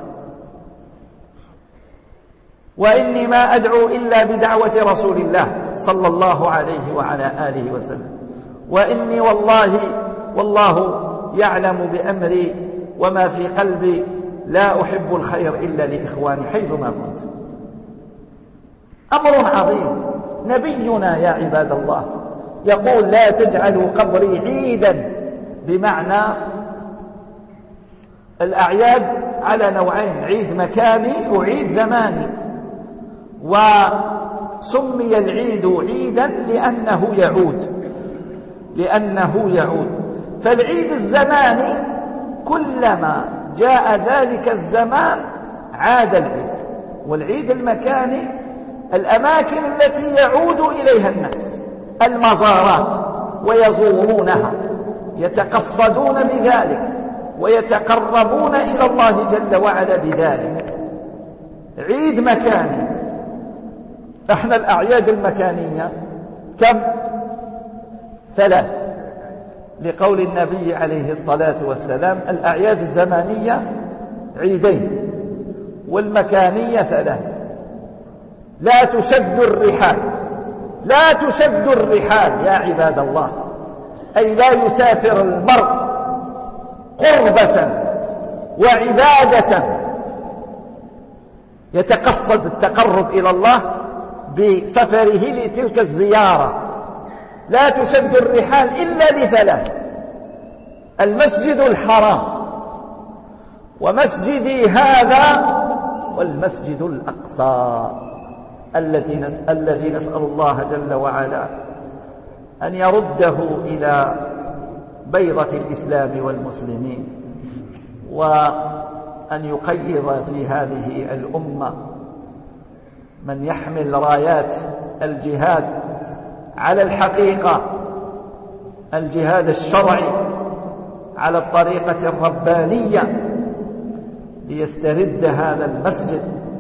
وإني ما أدعو إلا بدعوة رسول الله صلى الله عليه وعلى آله وسلم، وإني والله يعلم بأمري وما في قلبي، لا أحب الخير إلا لإخواني حيثما كنت. أمر عظيم. نبينا يا عباد الله يقول: لا تجعلوا قبري عيدا، بمعنى الأعياد على نوعين: عيد مكاني وعيد زماني. وسمي العيد عيدا لأنه يعود. فالعيد الزماني كلما جاء ذلك الزمان عاد العيد، والعيد المكاني الأماكن التي يعود إليها الناس، المزارات، ويزورونها، يتقصدون بذلك ويتقربون إلى الله جل وعلا بذلك. عيد مكاني. احنا الأعياد المكانية كم؟ 3، لقول النبي عليه الصلاة والسلام: الأعياد الزمانية عيدين، والمكانية 3. لا تشد الرحال يا عباد الله، أي لا يسافر المرء قربة وعبادة يتقصد التقرب إلى الله بسفره لتلك الزيارة. لا تشد الرحال إلا ل3: المسجد الحرام، ومسجدي هذا، والمسجد الأقصى الذي نسأل الله جل وعلا أن يرده إلى بيضة الإسلام والمسلمين، وأن يقيض في هذه الأمة من يحمل رايات الجهاد على الحقيقة، الجهاد الشرعي على الطريقة الربانية، ليسترد هذا المسجد